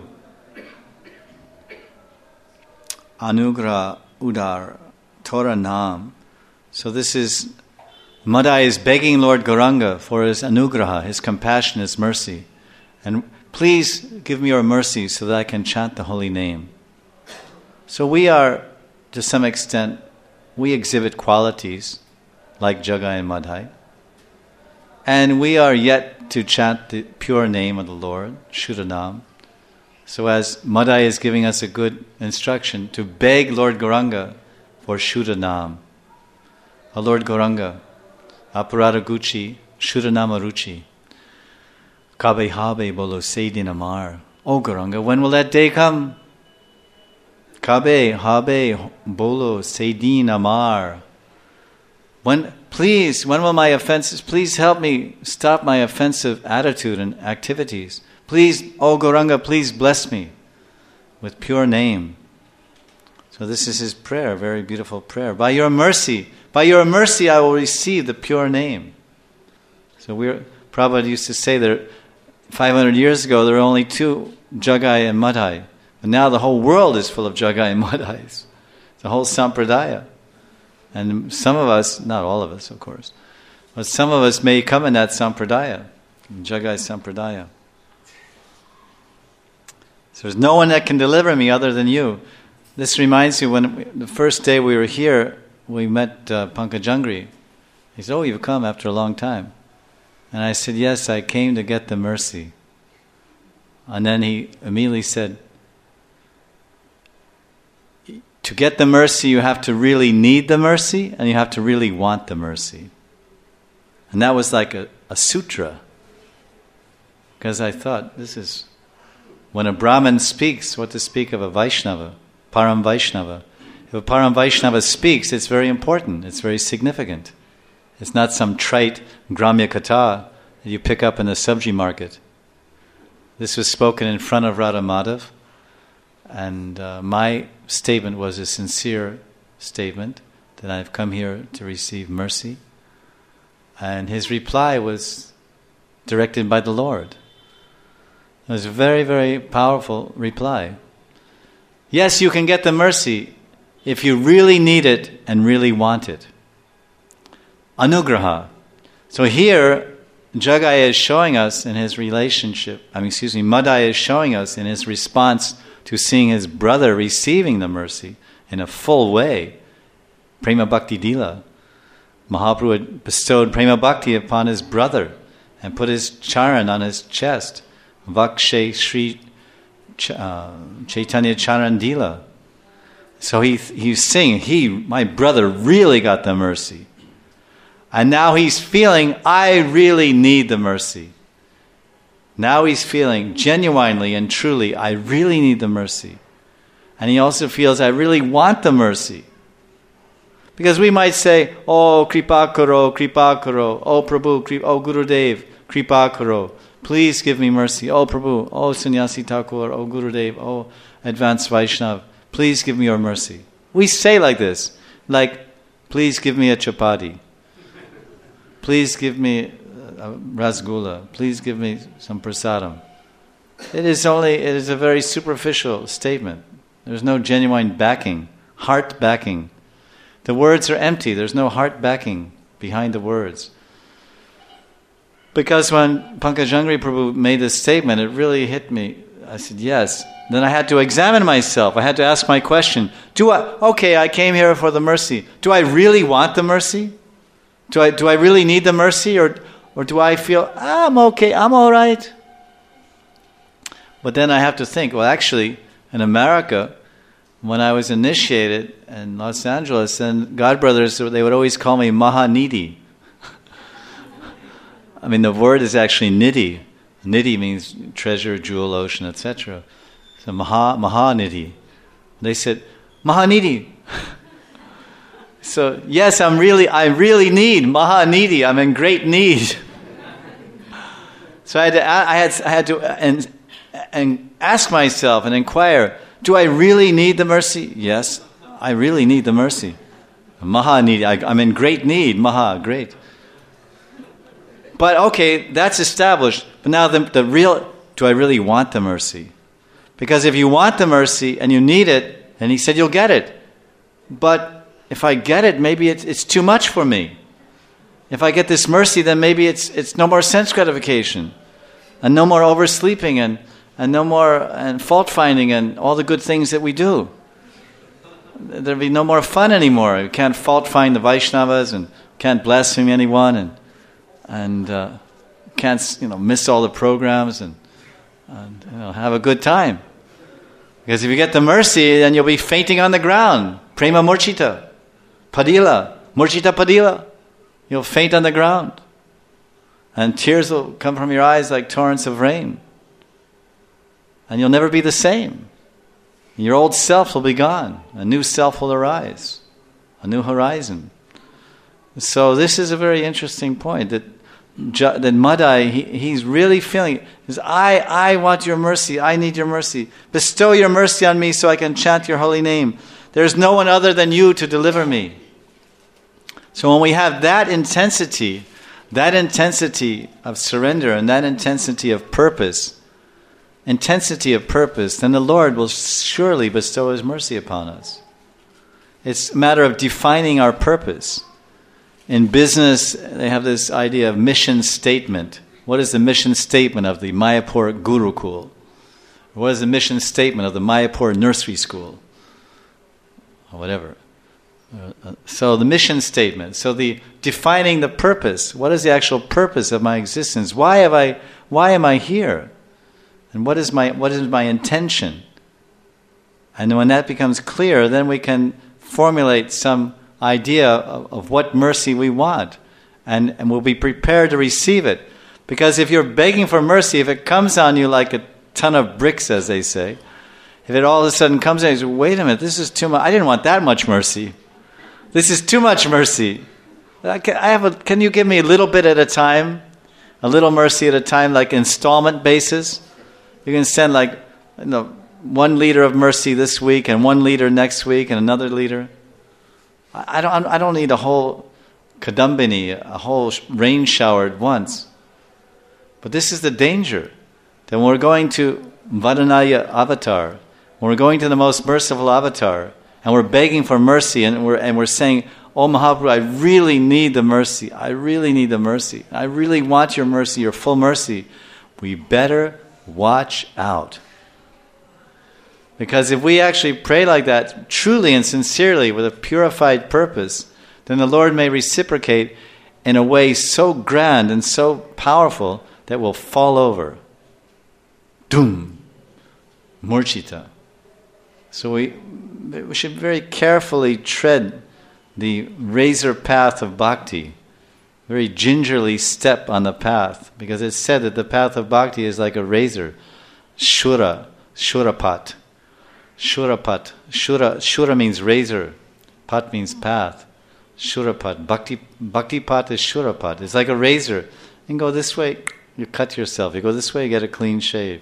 Anugrah udar Torah nam. So this is, Madai is begging Lord Gauranga for his anugraha, his compassion, his mercy. And please give me your mercy so that I can chant the holy name. So we are, to some extent, we exhibit qualities like Jagai and Madai. And we are yet to chant the pure name of the Lord, Shuddhanam. So as Madai is giving us a good instruction to beg Lord Gauranga for Shuddhanam. O Lord Gauranga, Aparada Gucci, Shuddhanama Ruchi, Kabe Habe Bolo Seidin Amar. O Gauranga, when will that day come? Kabe Habe Bolo Seidin Amar. When, please, when will my offenses, please help me stop my offensive attitude and activities. Please, O Gauranga, please bless me with pure name. So this is his prayer, a very beautiful prayer. By your mercy, by your mercy I will receive the pure name. So we're, Prabhupada used to say that five hundred years ago there were only two, Jagai and Madai. But now the whole world is full of Jagai and Madais. The whole sampradaya. And some of us, not all of us of course, but some of us may come in that sampradaya, Jagai sampradaya. So there's no one that can deliver me other than you. This reminds me when we, the first day we were here, we met uh, Pankajangri. He said, oh, you've come after a long time. And I said, yes, I came to get the mercy. And then he immediately said, to get the mercy, you have to really need the mercy, and you have to really want the mercy. And that was like a, a sutra. Because I thought, this is, when a Brahmin speaks, what to speak of a Vaishnava, Param Vaishnava. If a Param Vaishnava speaks, it's very important, it's very significant. It's not some trite Gramya Katha that you pick up in the sabji market. This was spoken in front of Radha Madhav, and uh, my statement was a sincere statement that I've come here to receive mercy. And his reply was directed by the Lord. It was a very, very powerful reply. Yes, you can get the mercy if you really need it and really want it. Anugraha. So here, Jagai is showing us in his relationship, I mean, excuse me, Madai is showing us in his response to seeing his brother receiving the mercy in a full way, Prema Bhakti Dila, Mahaprabhu had bestowed prema bhakti upon his brother and put his charan on his chest. Vakshe Sri Ch- uh, Chaitanya Charandila. So he he's saying, he, my brother, really got the mercy. And now he's feeling, I really need the mercy. Now he's feeling genuinely and truly, I really need the mercy. And he also feels, I really want the mercy. Because we might say, oh, Kripa Karo, Kripa Karo, oh Prabhu, Kripa, oh Gurudev, Kripa Karo, please give me mercy. Oh Prabhu, oh Sannyasi Thakur, oh Gurudev, oh Advanced Vaishnav, please give me your mercy. We say like this, like, please give me a chapati. Please give me a rasgulla. Please give me some prasadam. It is only, it is a very superficial statement. There's no genuine backing, heart backing. The words are empty. There's no heart backing behind the words. Because when Pankajangri Prabhu made this statement, it really hit me. I said, yes. Then I had to examine myself. I had to ask my question. Do I, okay, I came here for the mercy. Do I really want the mercy? Do I do I really need the mercy? Or, or do I feel, ah, I'm okay, I'm all right? But then I have to think, well, actually, in America, when I was initiated in Los Angeles, then Godbrothers, they would always call me Mahanidhi. I mean, the word is actually nidhi. Nidhi means treasure, jewel, ocean, et cetera. So Maha, Mahanidhi. They said, Mahanidhi. So yes, I'm really, I really need Mahanidhi. I'm in great need. So I had to, I had, I had to, and and ask myself and inquire. Do I really need the mercy? Yes, I really need the mercy. Maha need. I, I'm in great need. Maha, great. But okay, that's established. But now the, the real, do I really want the mercy? Because if you want the mercy and you need it, and he said you'll get it. But if I get it, maybe it's, it's too much for me. If I get this mercy, then maybe it's it's no more sense gratification, and no more oversleeping, and and no more and fault finding, and all the good things that we do. There'll be no more fun anymore. You can't fault find the Vaishnavas, and can't blaspheme anyone, and and uh, can't you know miss all the programs, and, and you know, have a good time. Because if you get the mercy, then you'll be fainting on the ground. Prema murchita, padila, murchita padila. You'll faint on the ground. And tears will come from your eyes like torrents of rain. And you'll never be the same. Your old self will be gone. A new self will arise. A new horizon. So this is a very interesting point that that Madai, he, he's really feeling, is I, I want your mercy, I need your mercy. Bestow your mercy on me so I can chant your holy name. There's no one other than you to deliver me. So when we have that intensity, that intensity of surrender and that intensity of purpose, intensity of purpose, then the Lord will surely bestow His mercy upon us. It's a matter of defining our purpose. In business, they have this idea of mission statement. What is the mission statement of the Mayapur Gurukul? What is the mission statement of the Mayapur Nursery School? Or whatever. Uh, so the mission statement. So the defining the purpose. What is the actual purpose of my existence? Why have I? Why am I here? And what is my what is my intention? And when that becomes clear, then we can formulate some idea of, of what mercy we want, and, and we'll be prepared to receive it. Because if you're begging for mercy, if it comes on you like a ton of bricks, as they say, if it all of a sudden comes on you, you say, wait a minute, this is too much. I didn't want that much mercy. This is too much mercy. I can, I have a, can you give me a little bit at a time? A little mercy at a time, like installment basis? You can send like you know, one liter of mercy this week, and one liter next week, and another liter. I don't. I don't need a whole kadambini, a whole rain shower at once. But this is the danger. That when we're going to Vadanaya avatar, when we're going to the most merciful avatar, and we're begging for mercy, and we're and we're saying, "Oh Mahaprabhu, I really need the mercy. I really need the mercy. I really want your mercy, your full mercy." We better watch out. Because if we actually pray like that, truly and sincerely, with a purified purpose, then the Lord may reciprocate in a way so grand and so powerful that we'll fall over. Doom. Murchita. So we, we should very carefully tread the razor path of bhakti. Very gingerly step on the path. Because it's said that the path of bhakti is like a razor. Shura. Shurapat. Shurapat. Shura, shura means razor. Pat means path. Shurapat. Bhakti, bhakti pat is shurapat. It's like a razor. You can go this way, you cut yourself. You go this way, you get a clean shave.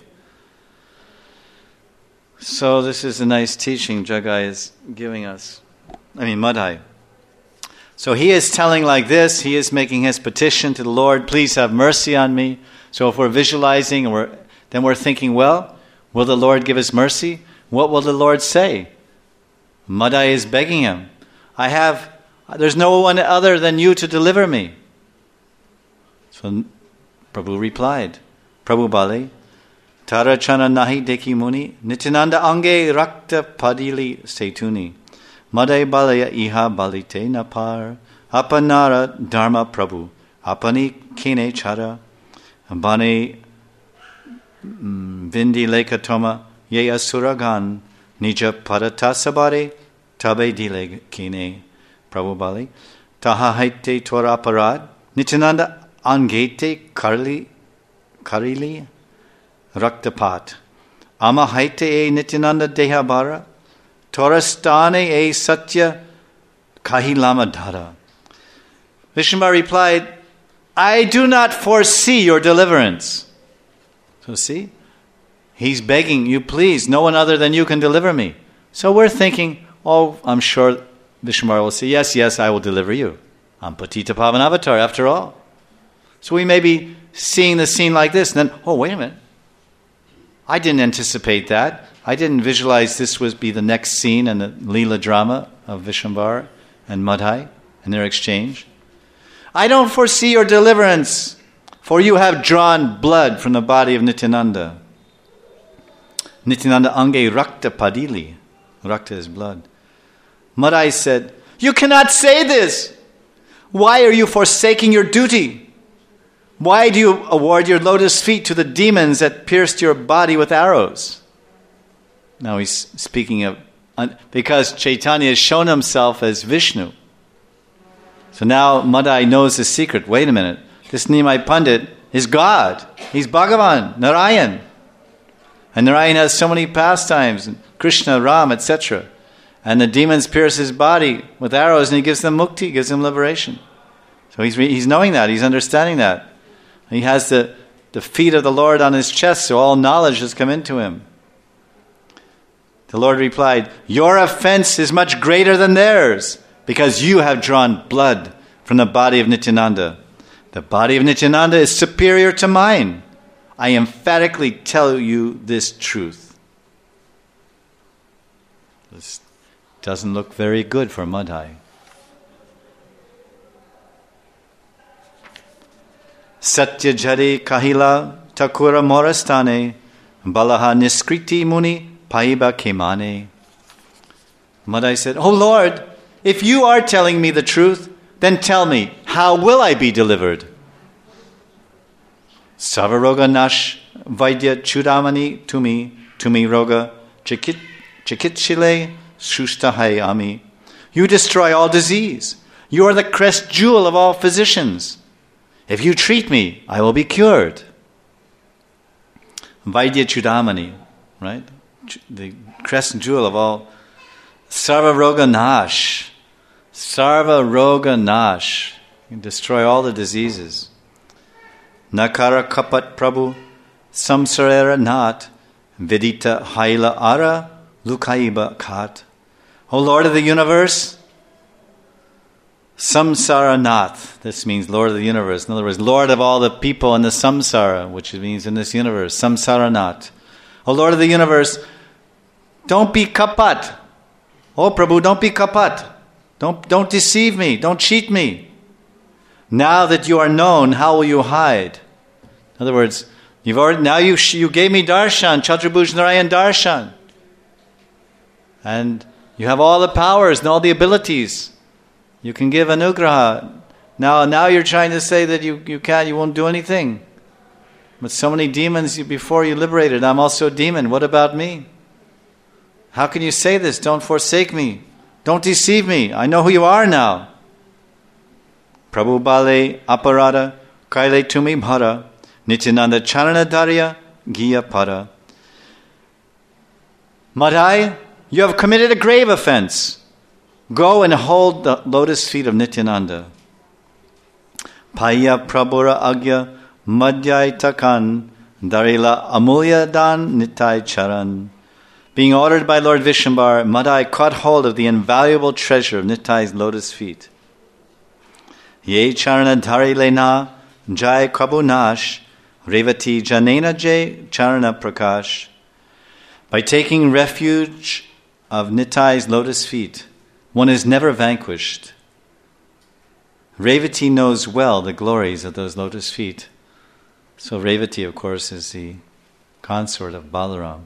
So this is a nice teaching Jagai is giving us. I mean, Madhai. So he is telling like this, he is making his petition to the Lord, please have mercy on me. So if we're visualizing, and we're, then we're thinking, well, will the Lord give us mercy? What will the Lord say? Madhai is begging him, I have, there's no one other than you to deliver me. So Prabhu replied, Prabhu Bali, Tara chana nahi deki muni, Nityananda ange rakta padili setuni, Madhai balaya iha balite napar, Apanara dharma Prabhu, Apani kine chara, Bane vindi lekatoma, Ye asuragan, Nija padatasabare, Tabe dile kine, Prabhu Bali, Taha haite tora parad, Nityananda angete karli, karili, Raktapat. Ama haite e Nityananda dehabara, Torastane e satya kahilama dhara. Vishnuva replied, I do not foresee your deliverance. So see, he's begging you, please, no one other than you can deliver me. So we're thinking, oh, I'm sure Vishnuva will say, yes, yes, I will deliver you. I'm Patita Pavan Avatar, after all. So we may be seeing the scene like this, and then, oh, wait a minute. I didn't anticipate that. I didn't visualize this would be the next scene in the Leela drama of Vishwambara and Madhai and their exchange. I don't foresee your deliverance, for you have drawn blood from the body of Nityananda. Nityananda ange rakta padili. Rakta is blood. Madhai said, you cannot say this. Why are you forsaking your duty? Why do you award your lotus feet to the demons that pierced your body with arrows? Now he's speaking of, because Chaitanya has shown himself as Vishnu. So now Madhai knows the secret. Wait a minute. This Nimai Pandit is God. He's Bhagavan, Narayan. And Narayan has so many pastimes, Krishna, Ram, et cetera. And the demons pierce his body with arrows and he gives them mukti, gives them liberation. So he's he's knowing that, he's understanding that. He has the, the feet of the Lord on his chest, so all knowledge has come into him. The Lord replied, your offense is much greater than theirs, because you have drawn blood from the body of Nityananda. The body of Nityananda is superior to mine. I emphatically tell you this truth. This doesn't look very good for Madhai. Satya jari kahila takura morastane, balaha niskriti muni paiba kemane. Madhai said, oh Lord, if you are telling me the truth, then tell me, how will I be delivered? Savaroga nash vaidya chudamani tumi, tumi roga chikit, chikitchile shushthahai ami. You destroy all disease. You are the crest jewel of all physicians. If you treat me, I will be cured. Vaidya Chudamani, right? The crescent jewel of all. Sarva Roga Nash. Sarva Roga Nash. You can destroy all the diseases. Nakara Kapat Prabhu. Samsarera Nat. Vidita Haila Ara. Lukaiba Kat. O Lord of the universe, Samsara Nath. This means Lord of the universe. In other words, Lord of all the people in the samsara, which means in this universe. Samsara Nath. O Lord of the universe, don't be kapat. Oh Prabhu, don't be kapat. Don't, don't deceive me. Don't cheat me. Now that you are known, how will you hide? In other words, you've already, now you, you gave me darshan, Chaturabhuj Narayan darshan. And you have all the powers and all the abilities. You can give anugraha. Now, now you're trying to say that you, you can't, you won't do anything. But so many demons you, before you liberated. I'm also a demon. What about me? How can you say this? Don't forsake me. Don't deceive me. I know who you are now. Prabhu Bale Aparada Kaile Tumi Bhara Nityananda Charana Darya Giya Para. Madhai, you have committed a grave offense. Go and hold the lotus feet of Nityananda. Paya Prabhura Agya Madhyai Takan Darila Amulya Dan Nitai Charan. Being ordered by Lord Vishwambar, Madhai caught hold of the invaluable treasure of Nitai's lotus feet. Ye Charana Dharilena Jai Kabunash Revati Janena Jai Charana Prakash. By taking refuge of Nitai's lotus feet, one is never vanquished. Revati knows well the glories of those lotus feet. So Revati, of course, is the consort of Balaram.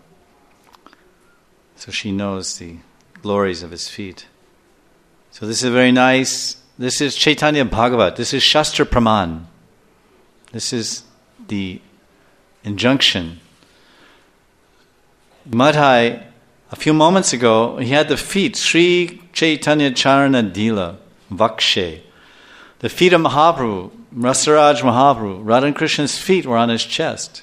So she knows the glories of his feet. So this is very nice. This is Chaitanya Bhagavat. This is Shastra Praman. This is the injunction. Madhai, a few moments ago, he had the feet, Sri Chaitanya Charana Dila, Vakshe. The feet of Mahaprabhu, Rasaraj Mahaprabhu, Radha Krishna's feet were on his chest.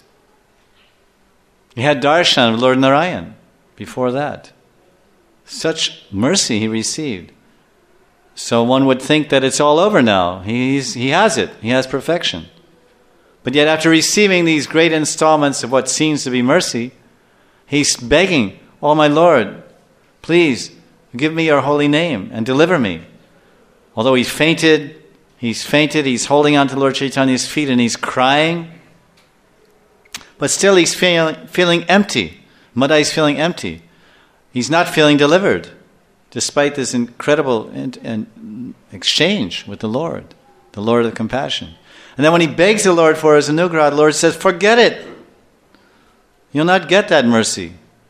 He had darshan of Lord Narayan before that. Such mercy he received. So one would think that it's all over now. He's, he has it. He has perfection. But yet after receiving these great installments of what seems to be mercy, he's begging, "Oh my Lord, please give me your holy name and deliver me." Although he fainted, he's fainted, he's holding on to Lord Chaitanya's feet and he's crying. But still he's feeling, feeling empty. Madhai is feeling empty. He's not feeling delivered, despite this incredible in, in exchange with the Lord, the Lord of compassion. And then when he begs the Lord for his anugrah, the Lord says, "Forget it. You'll not get that mercy."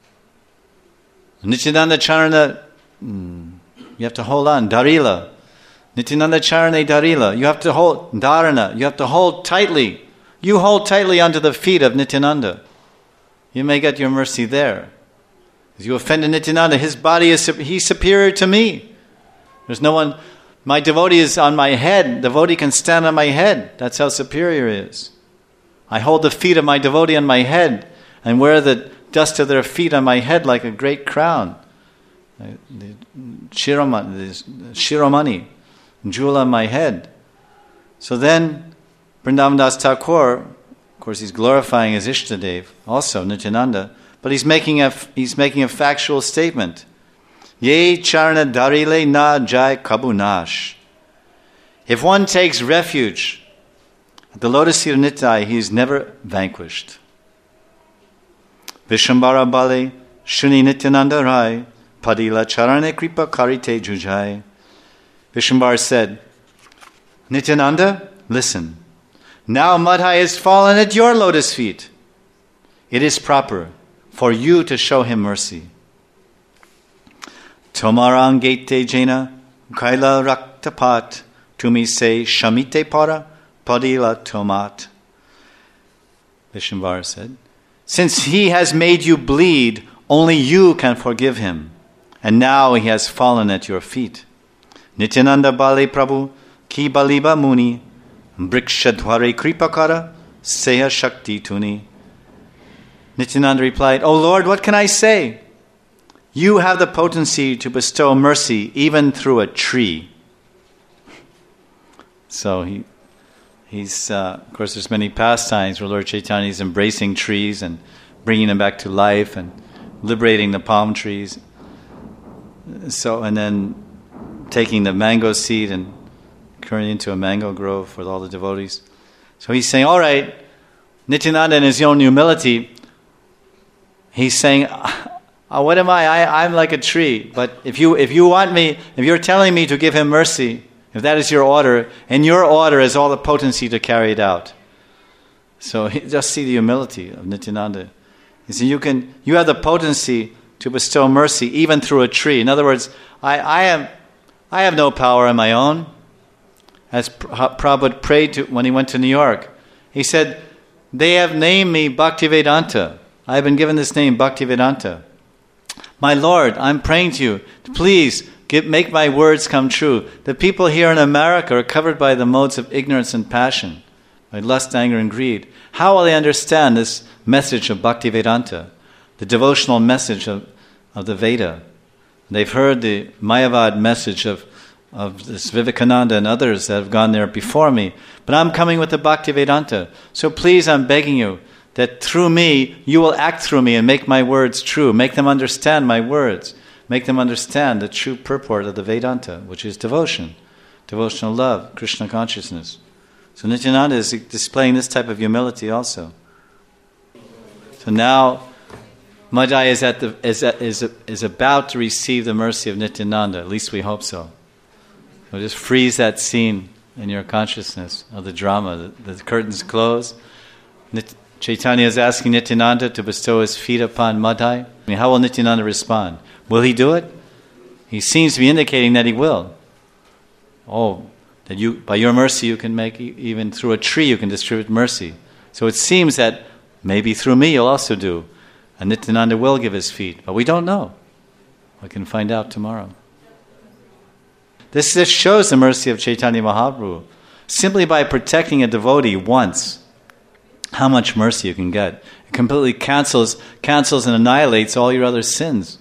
Nityananda Charana, you have to hold on, Darila. Nityananda Charane Darila, you have to hold, Dharana, you have to hold tightly. You hold tightly onto the feet of Nityananda. You may get your mercy there. As you offended Nityananda, his body is, he's superior to me. There's no one, my devotee is on my head. The devotee can stand on my head. That's how superior he is. I hold the feet of my devotee on my head and wear the dust of their feet on my head like a great crown. The Shiromani, Shiromani, jewel on my head. So then, Vrindavan Das Thakur, of course he's glorifying his Ishtadev, also Nityananda, but he's making a, he's making a factual statement. Ye charana darile na jai kabunash. If one takes refuge at the lotus feet of Nitai, he is never vanquished. Vishwambara Bale Shuni Nityananda Rai Padila Charane Kripa Karite Jujai. Vishwambara said, "Nityananda, listen. Now Madhai has fallen at your lotus feet. It is proper for you to show him mercy. Tomarang gete jena kaila raktapat tumi se shamite para padila tomat." Vishwambara said, "Since he has made you bleed, only you can forgive him. And now he has fallen at your feet. Nityananda Bale Prabhu ki baliba muni brikshadhware kripakara seha shakti tuni." Nityananda replied, "O Lord, what can I say? You have the potency to bestow mercy even through a tree." So he, he's, uh, of course, there's many pastimes where Lord Chaitanya is embracing trees and bringing them back to life and liberating the palm trees. So, and then taking the mango seed and turning it into a mango grove with all the devotees. So he's saying, all right, Nityananda in his own humility, he's saying, oh, what am I? I? I'm like a tree. But if you if you want me, if you're telling me to give him mercy, if that is your order, and your order is all the potency to carry it out. So he, just see the humility of Nityananda. You see, you can you have the potency to bestow mercy even through a tree. In other words, I, I am I have no power on my own. As Prabhupada prayed to when he went to New York, he said, they have named me Bhaktivedanta. I have been given this name, Bhaktivedanta. My Lord, I'm praying to you, please give, make my words come true. The people here in America are covered by the modes of ignorance and passion, by lust, anger, and greed. How will they understand this message of Bhaktivedanta, the devotional message of, of the Veda? They've heard the Mayavad message of, of this Vivekananda and others that have gone there before me. But I'm coming with the Bhaktivedanta. So please, I'm begging you that through me, you will act through me and make my words true. Make them understand my words. Make them understand the true purport of the Vedanta, which is devotion, devotional love, Krishna consciousness. So Nityananda is displaying this type of humility also. So now Madai is at the is at, is is about to receive the mercy of Nityananda. At least we hope so. So just freeze that scene in your consciousness of the drama. The, the curtains close. Nit, Chaitanya is asking Nityananda to bestow his feet upon Madai. I mean, how will Nityananda respond? Will he do it? He seems to be indicating that he will. Oh, that you, by your mercy, you can make, even through a tree, you can distribute mercy. So it seems that maybe through me you'll also do. And Nityananda will give his feet, but we don't know. We can find out tomorrow. This just shows the mercy of Chaitanya Mahaprabhu. Simply by protecting a devotee once, how much mercy you can get. It completely cancels, cancels and annihilates all your other sins.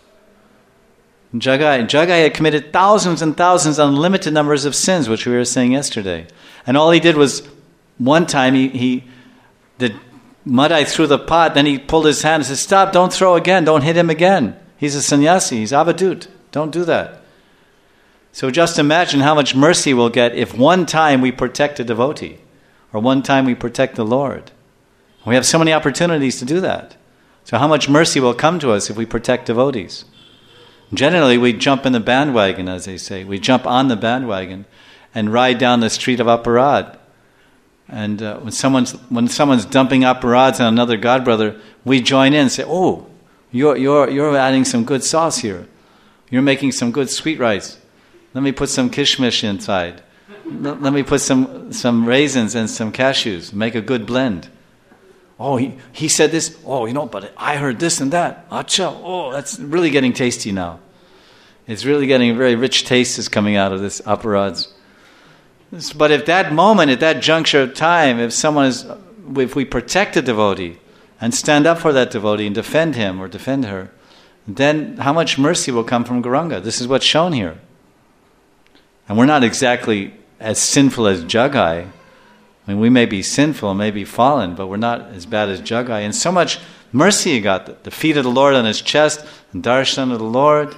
Jagai, Jagai had committed thousands and thousands, unlimited numbers of sins, which we were saying yesterday. And all he did was, one time he, he the Madai threw the pot, then he pulled his hand and said, stop, don't throw again, don't hit him again. He's a sannyasi, he's avadut, don't do that. So just imagine how much mercy we'll get if one time we protect a devotee, or one time we protect the Lord. We have so many opportunities to do that. So how much mercy will come to us if we protect devotees? Generally, we jump in the bandwagon, as they say. We jump on the bandwagon and ride down the street of aparad. And uh, when someone's when someone's dumping aparads on another godbrother, we join in and say, "Oh, you're you're you're adding some good sauce here. You're making some good sweet rice. Let me put some kishmish inside. Let, let me put some some raisins and some cashews. Make a good blend." Oh, he, he said this. Oh, you know, but I heard this and that. Acha, oh, that's really getting tasty now. It's really getting a very rich taste is coming out of this aparads. But if that moment, at that juncture of time, if someone is, if we protect a devotee and stand up for that devotee and defend him or defend her, then how much mercy will come from Gauranga? This is what's shown here. And we're not exactly as sinful as Jagai. I mean, we may be sinful, may be fallen, but we're not as bad as Jagai. And so much mercy he got. The feet of the Lord on his chest, and darshan of the Lord.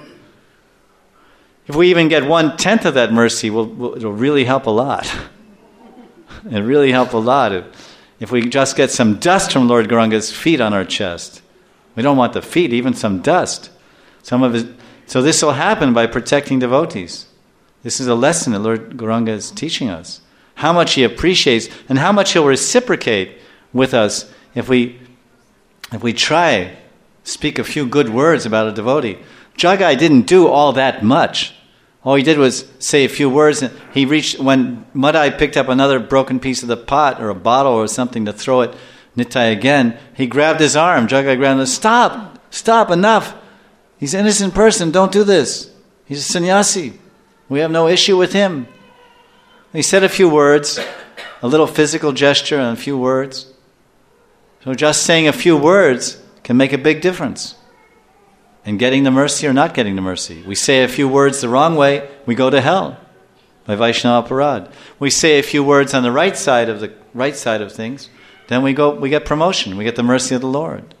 If we even get one-tenth of that mercy, we'll, we'll, it'll really help a lot. It'll really help a lot if, if we just get some dust from Lord Gauranga's feet on our chest. We don't want the feet, even some dust. Some of it. So this will happen by protecting devotees. This is a lesson that Lord Gauranga is teaching us. How much he appreciates and how much he'll reciprocate with us if we if we try speak a few good words about a devotee. Jagai didn't do all that much. All he did was say a few words. And he reached, when Madai picked up another broken piece of the pot or a bottle or something to throw at Nitai again, he grabbed his arm. Jagai grabbed him. Stop! Stop! Enough! He's an innocent person. Don't do this. He's a sannyasi. We have no issue with him. He said a few words, a little physical gesture and a few words. So just saying a few words can make a big difference in getting the mercy or not getting the mercy. We say a few words the wrong way, we go to hell by Vaishnava Parad. We say a few words on the right side of the right side of things, then we go we get promotion, we get the mercy of the Lord.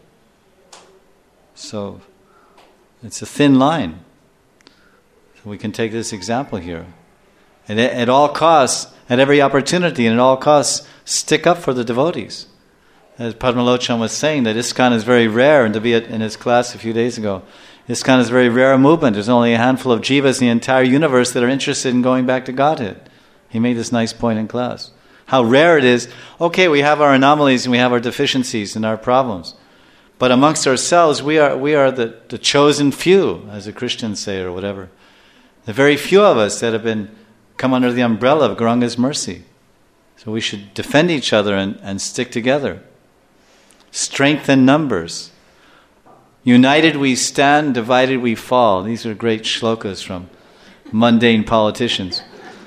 So it's a thin line. So we can take this example here. And at all costs, at every opportunity, and at all costs, stick up for the devotees. As Padmalochan was saying, that ISKCON is very rare, and to be in his class a few days ago, ISKCON is a very rare movement. There's only a handful of jivas in the entire universe that are interested in going back to Godhead. He made this nice point in class. How rare it is. Okay, we have our anomalies and we have our deficiencies and our problems. But amongst ourselves, we are we are the, the chosen few, as the Christians say, or whatever. The very few of us that have been come under the umbrella of Gauranga's mercy. So we should defend each other and, and stick together. Strength in numbers. United we stand, divided we fall. These are great shlokas from mundane politicians.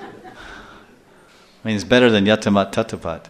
I mean, it's better than Yatamat Tatapat.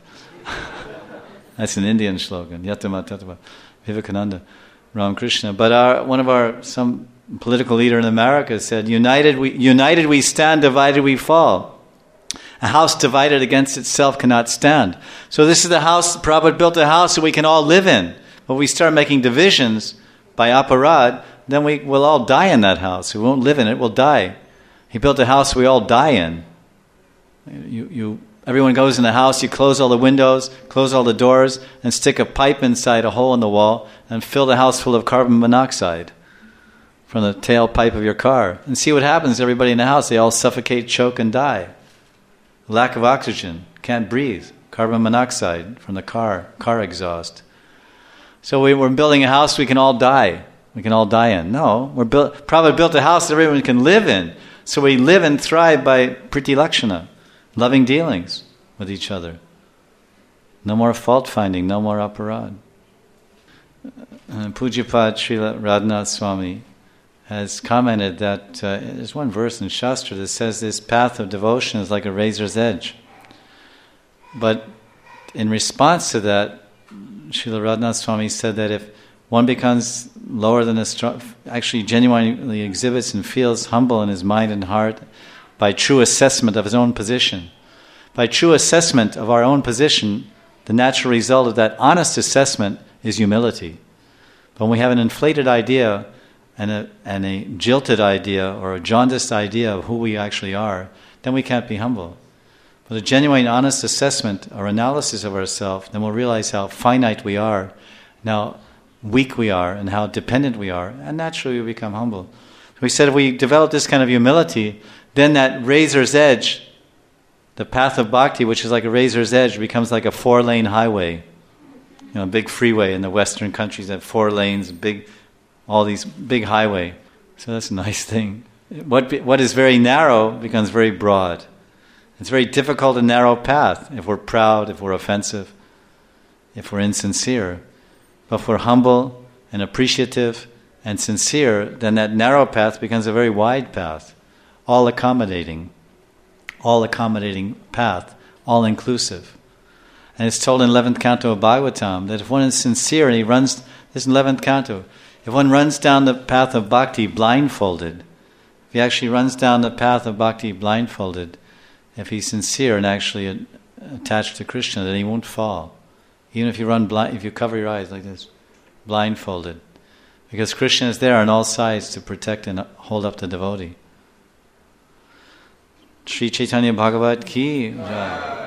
That's an Indian slogan, Yatamat Tatapat. Vivekananda, Ramakrishna. But our, one of our, some political leader in America said, United we, united we stand, divided we fall. A house divided against itself cannot stand. So this is the house, Prabhupada built a house that we can all live in. But we start making divisions by aparad, then we will all die in that house. We won't live in it, we'll die. He built a house we all die in. You, you, everyone goes in the house, you close all the windows, close all the doors, and stick a pipe inside a hole in the wall, and fill the house full of carbon monoxide from the tailpipe of your car. And see what happens to everybody in the house. They all suffocate, choke, and die. Lack of oxygen, can't breathe. Carbon monoxide from the car, car exhaust. So we, we're building a house we can all die. We can all die in. No, we're built. Prabhupada built a house that everyone can live in. So we live and thrive by priti lakshana, loving dealings with each other. No more fault finding, no more aparad. Uh, Pujapad Srila Radhanath Swami has commented that uh, there's one verse in Shastra that says this path of devotion is like a razor's edge. But in response to that, Srila Radhanath Swami said that if one becomes lower than a strong, actually genuinely exhibits and feels humble in his mind and heart by true assessment of his own position, by true assessment of our own position, the natural result of that honest assessment is humility. But when we have an inflated idea and a, and a jilted idea or a jaundiced idea of who we actually are, then we can't be humble. But a genuine, honest assessment or analysis of ourselves, then we'll realize how finite we are, how weak we are, and how dependent we are, and naturally we become humble. We said if we develop this kind of humility, then that razor's edge, the path of bhakti, which is like a razor's edge, becomes like a four-lane highway. You know, a big freeway in the Western countries have four lanes, big, all these big highway. So that's a nice thing. What what is very narrow becomes very broad. It's a very difficult and narrow path if we're proud, if we're offensive, if we're insincere. But if we're humble and appreciative and sincere, then that narrow path becomes a very wide path, all accommodating, all accommodating path, all inclusive. And it's told in eleventh canto of Bhagavatam that if one is sincere and he runs, this is eleventh canto, if one runs down the path of bhakti blindfolded, if he actually runs down the path of bhakti blindfolded, if he's sincere and actually attached to Krishna, then he won't fall. Even if you run blind, if you cover your eyes like this, blindfolded. Because Krishna is there on all sides to protect and hold up the devotee. Sri Chaitanya Bhagavat ki jai.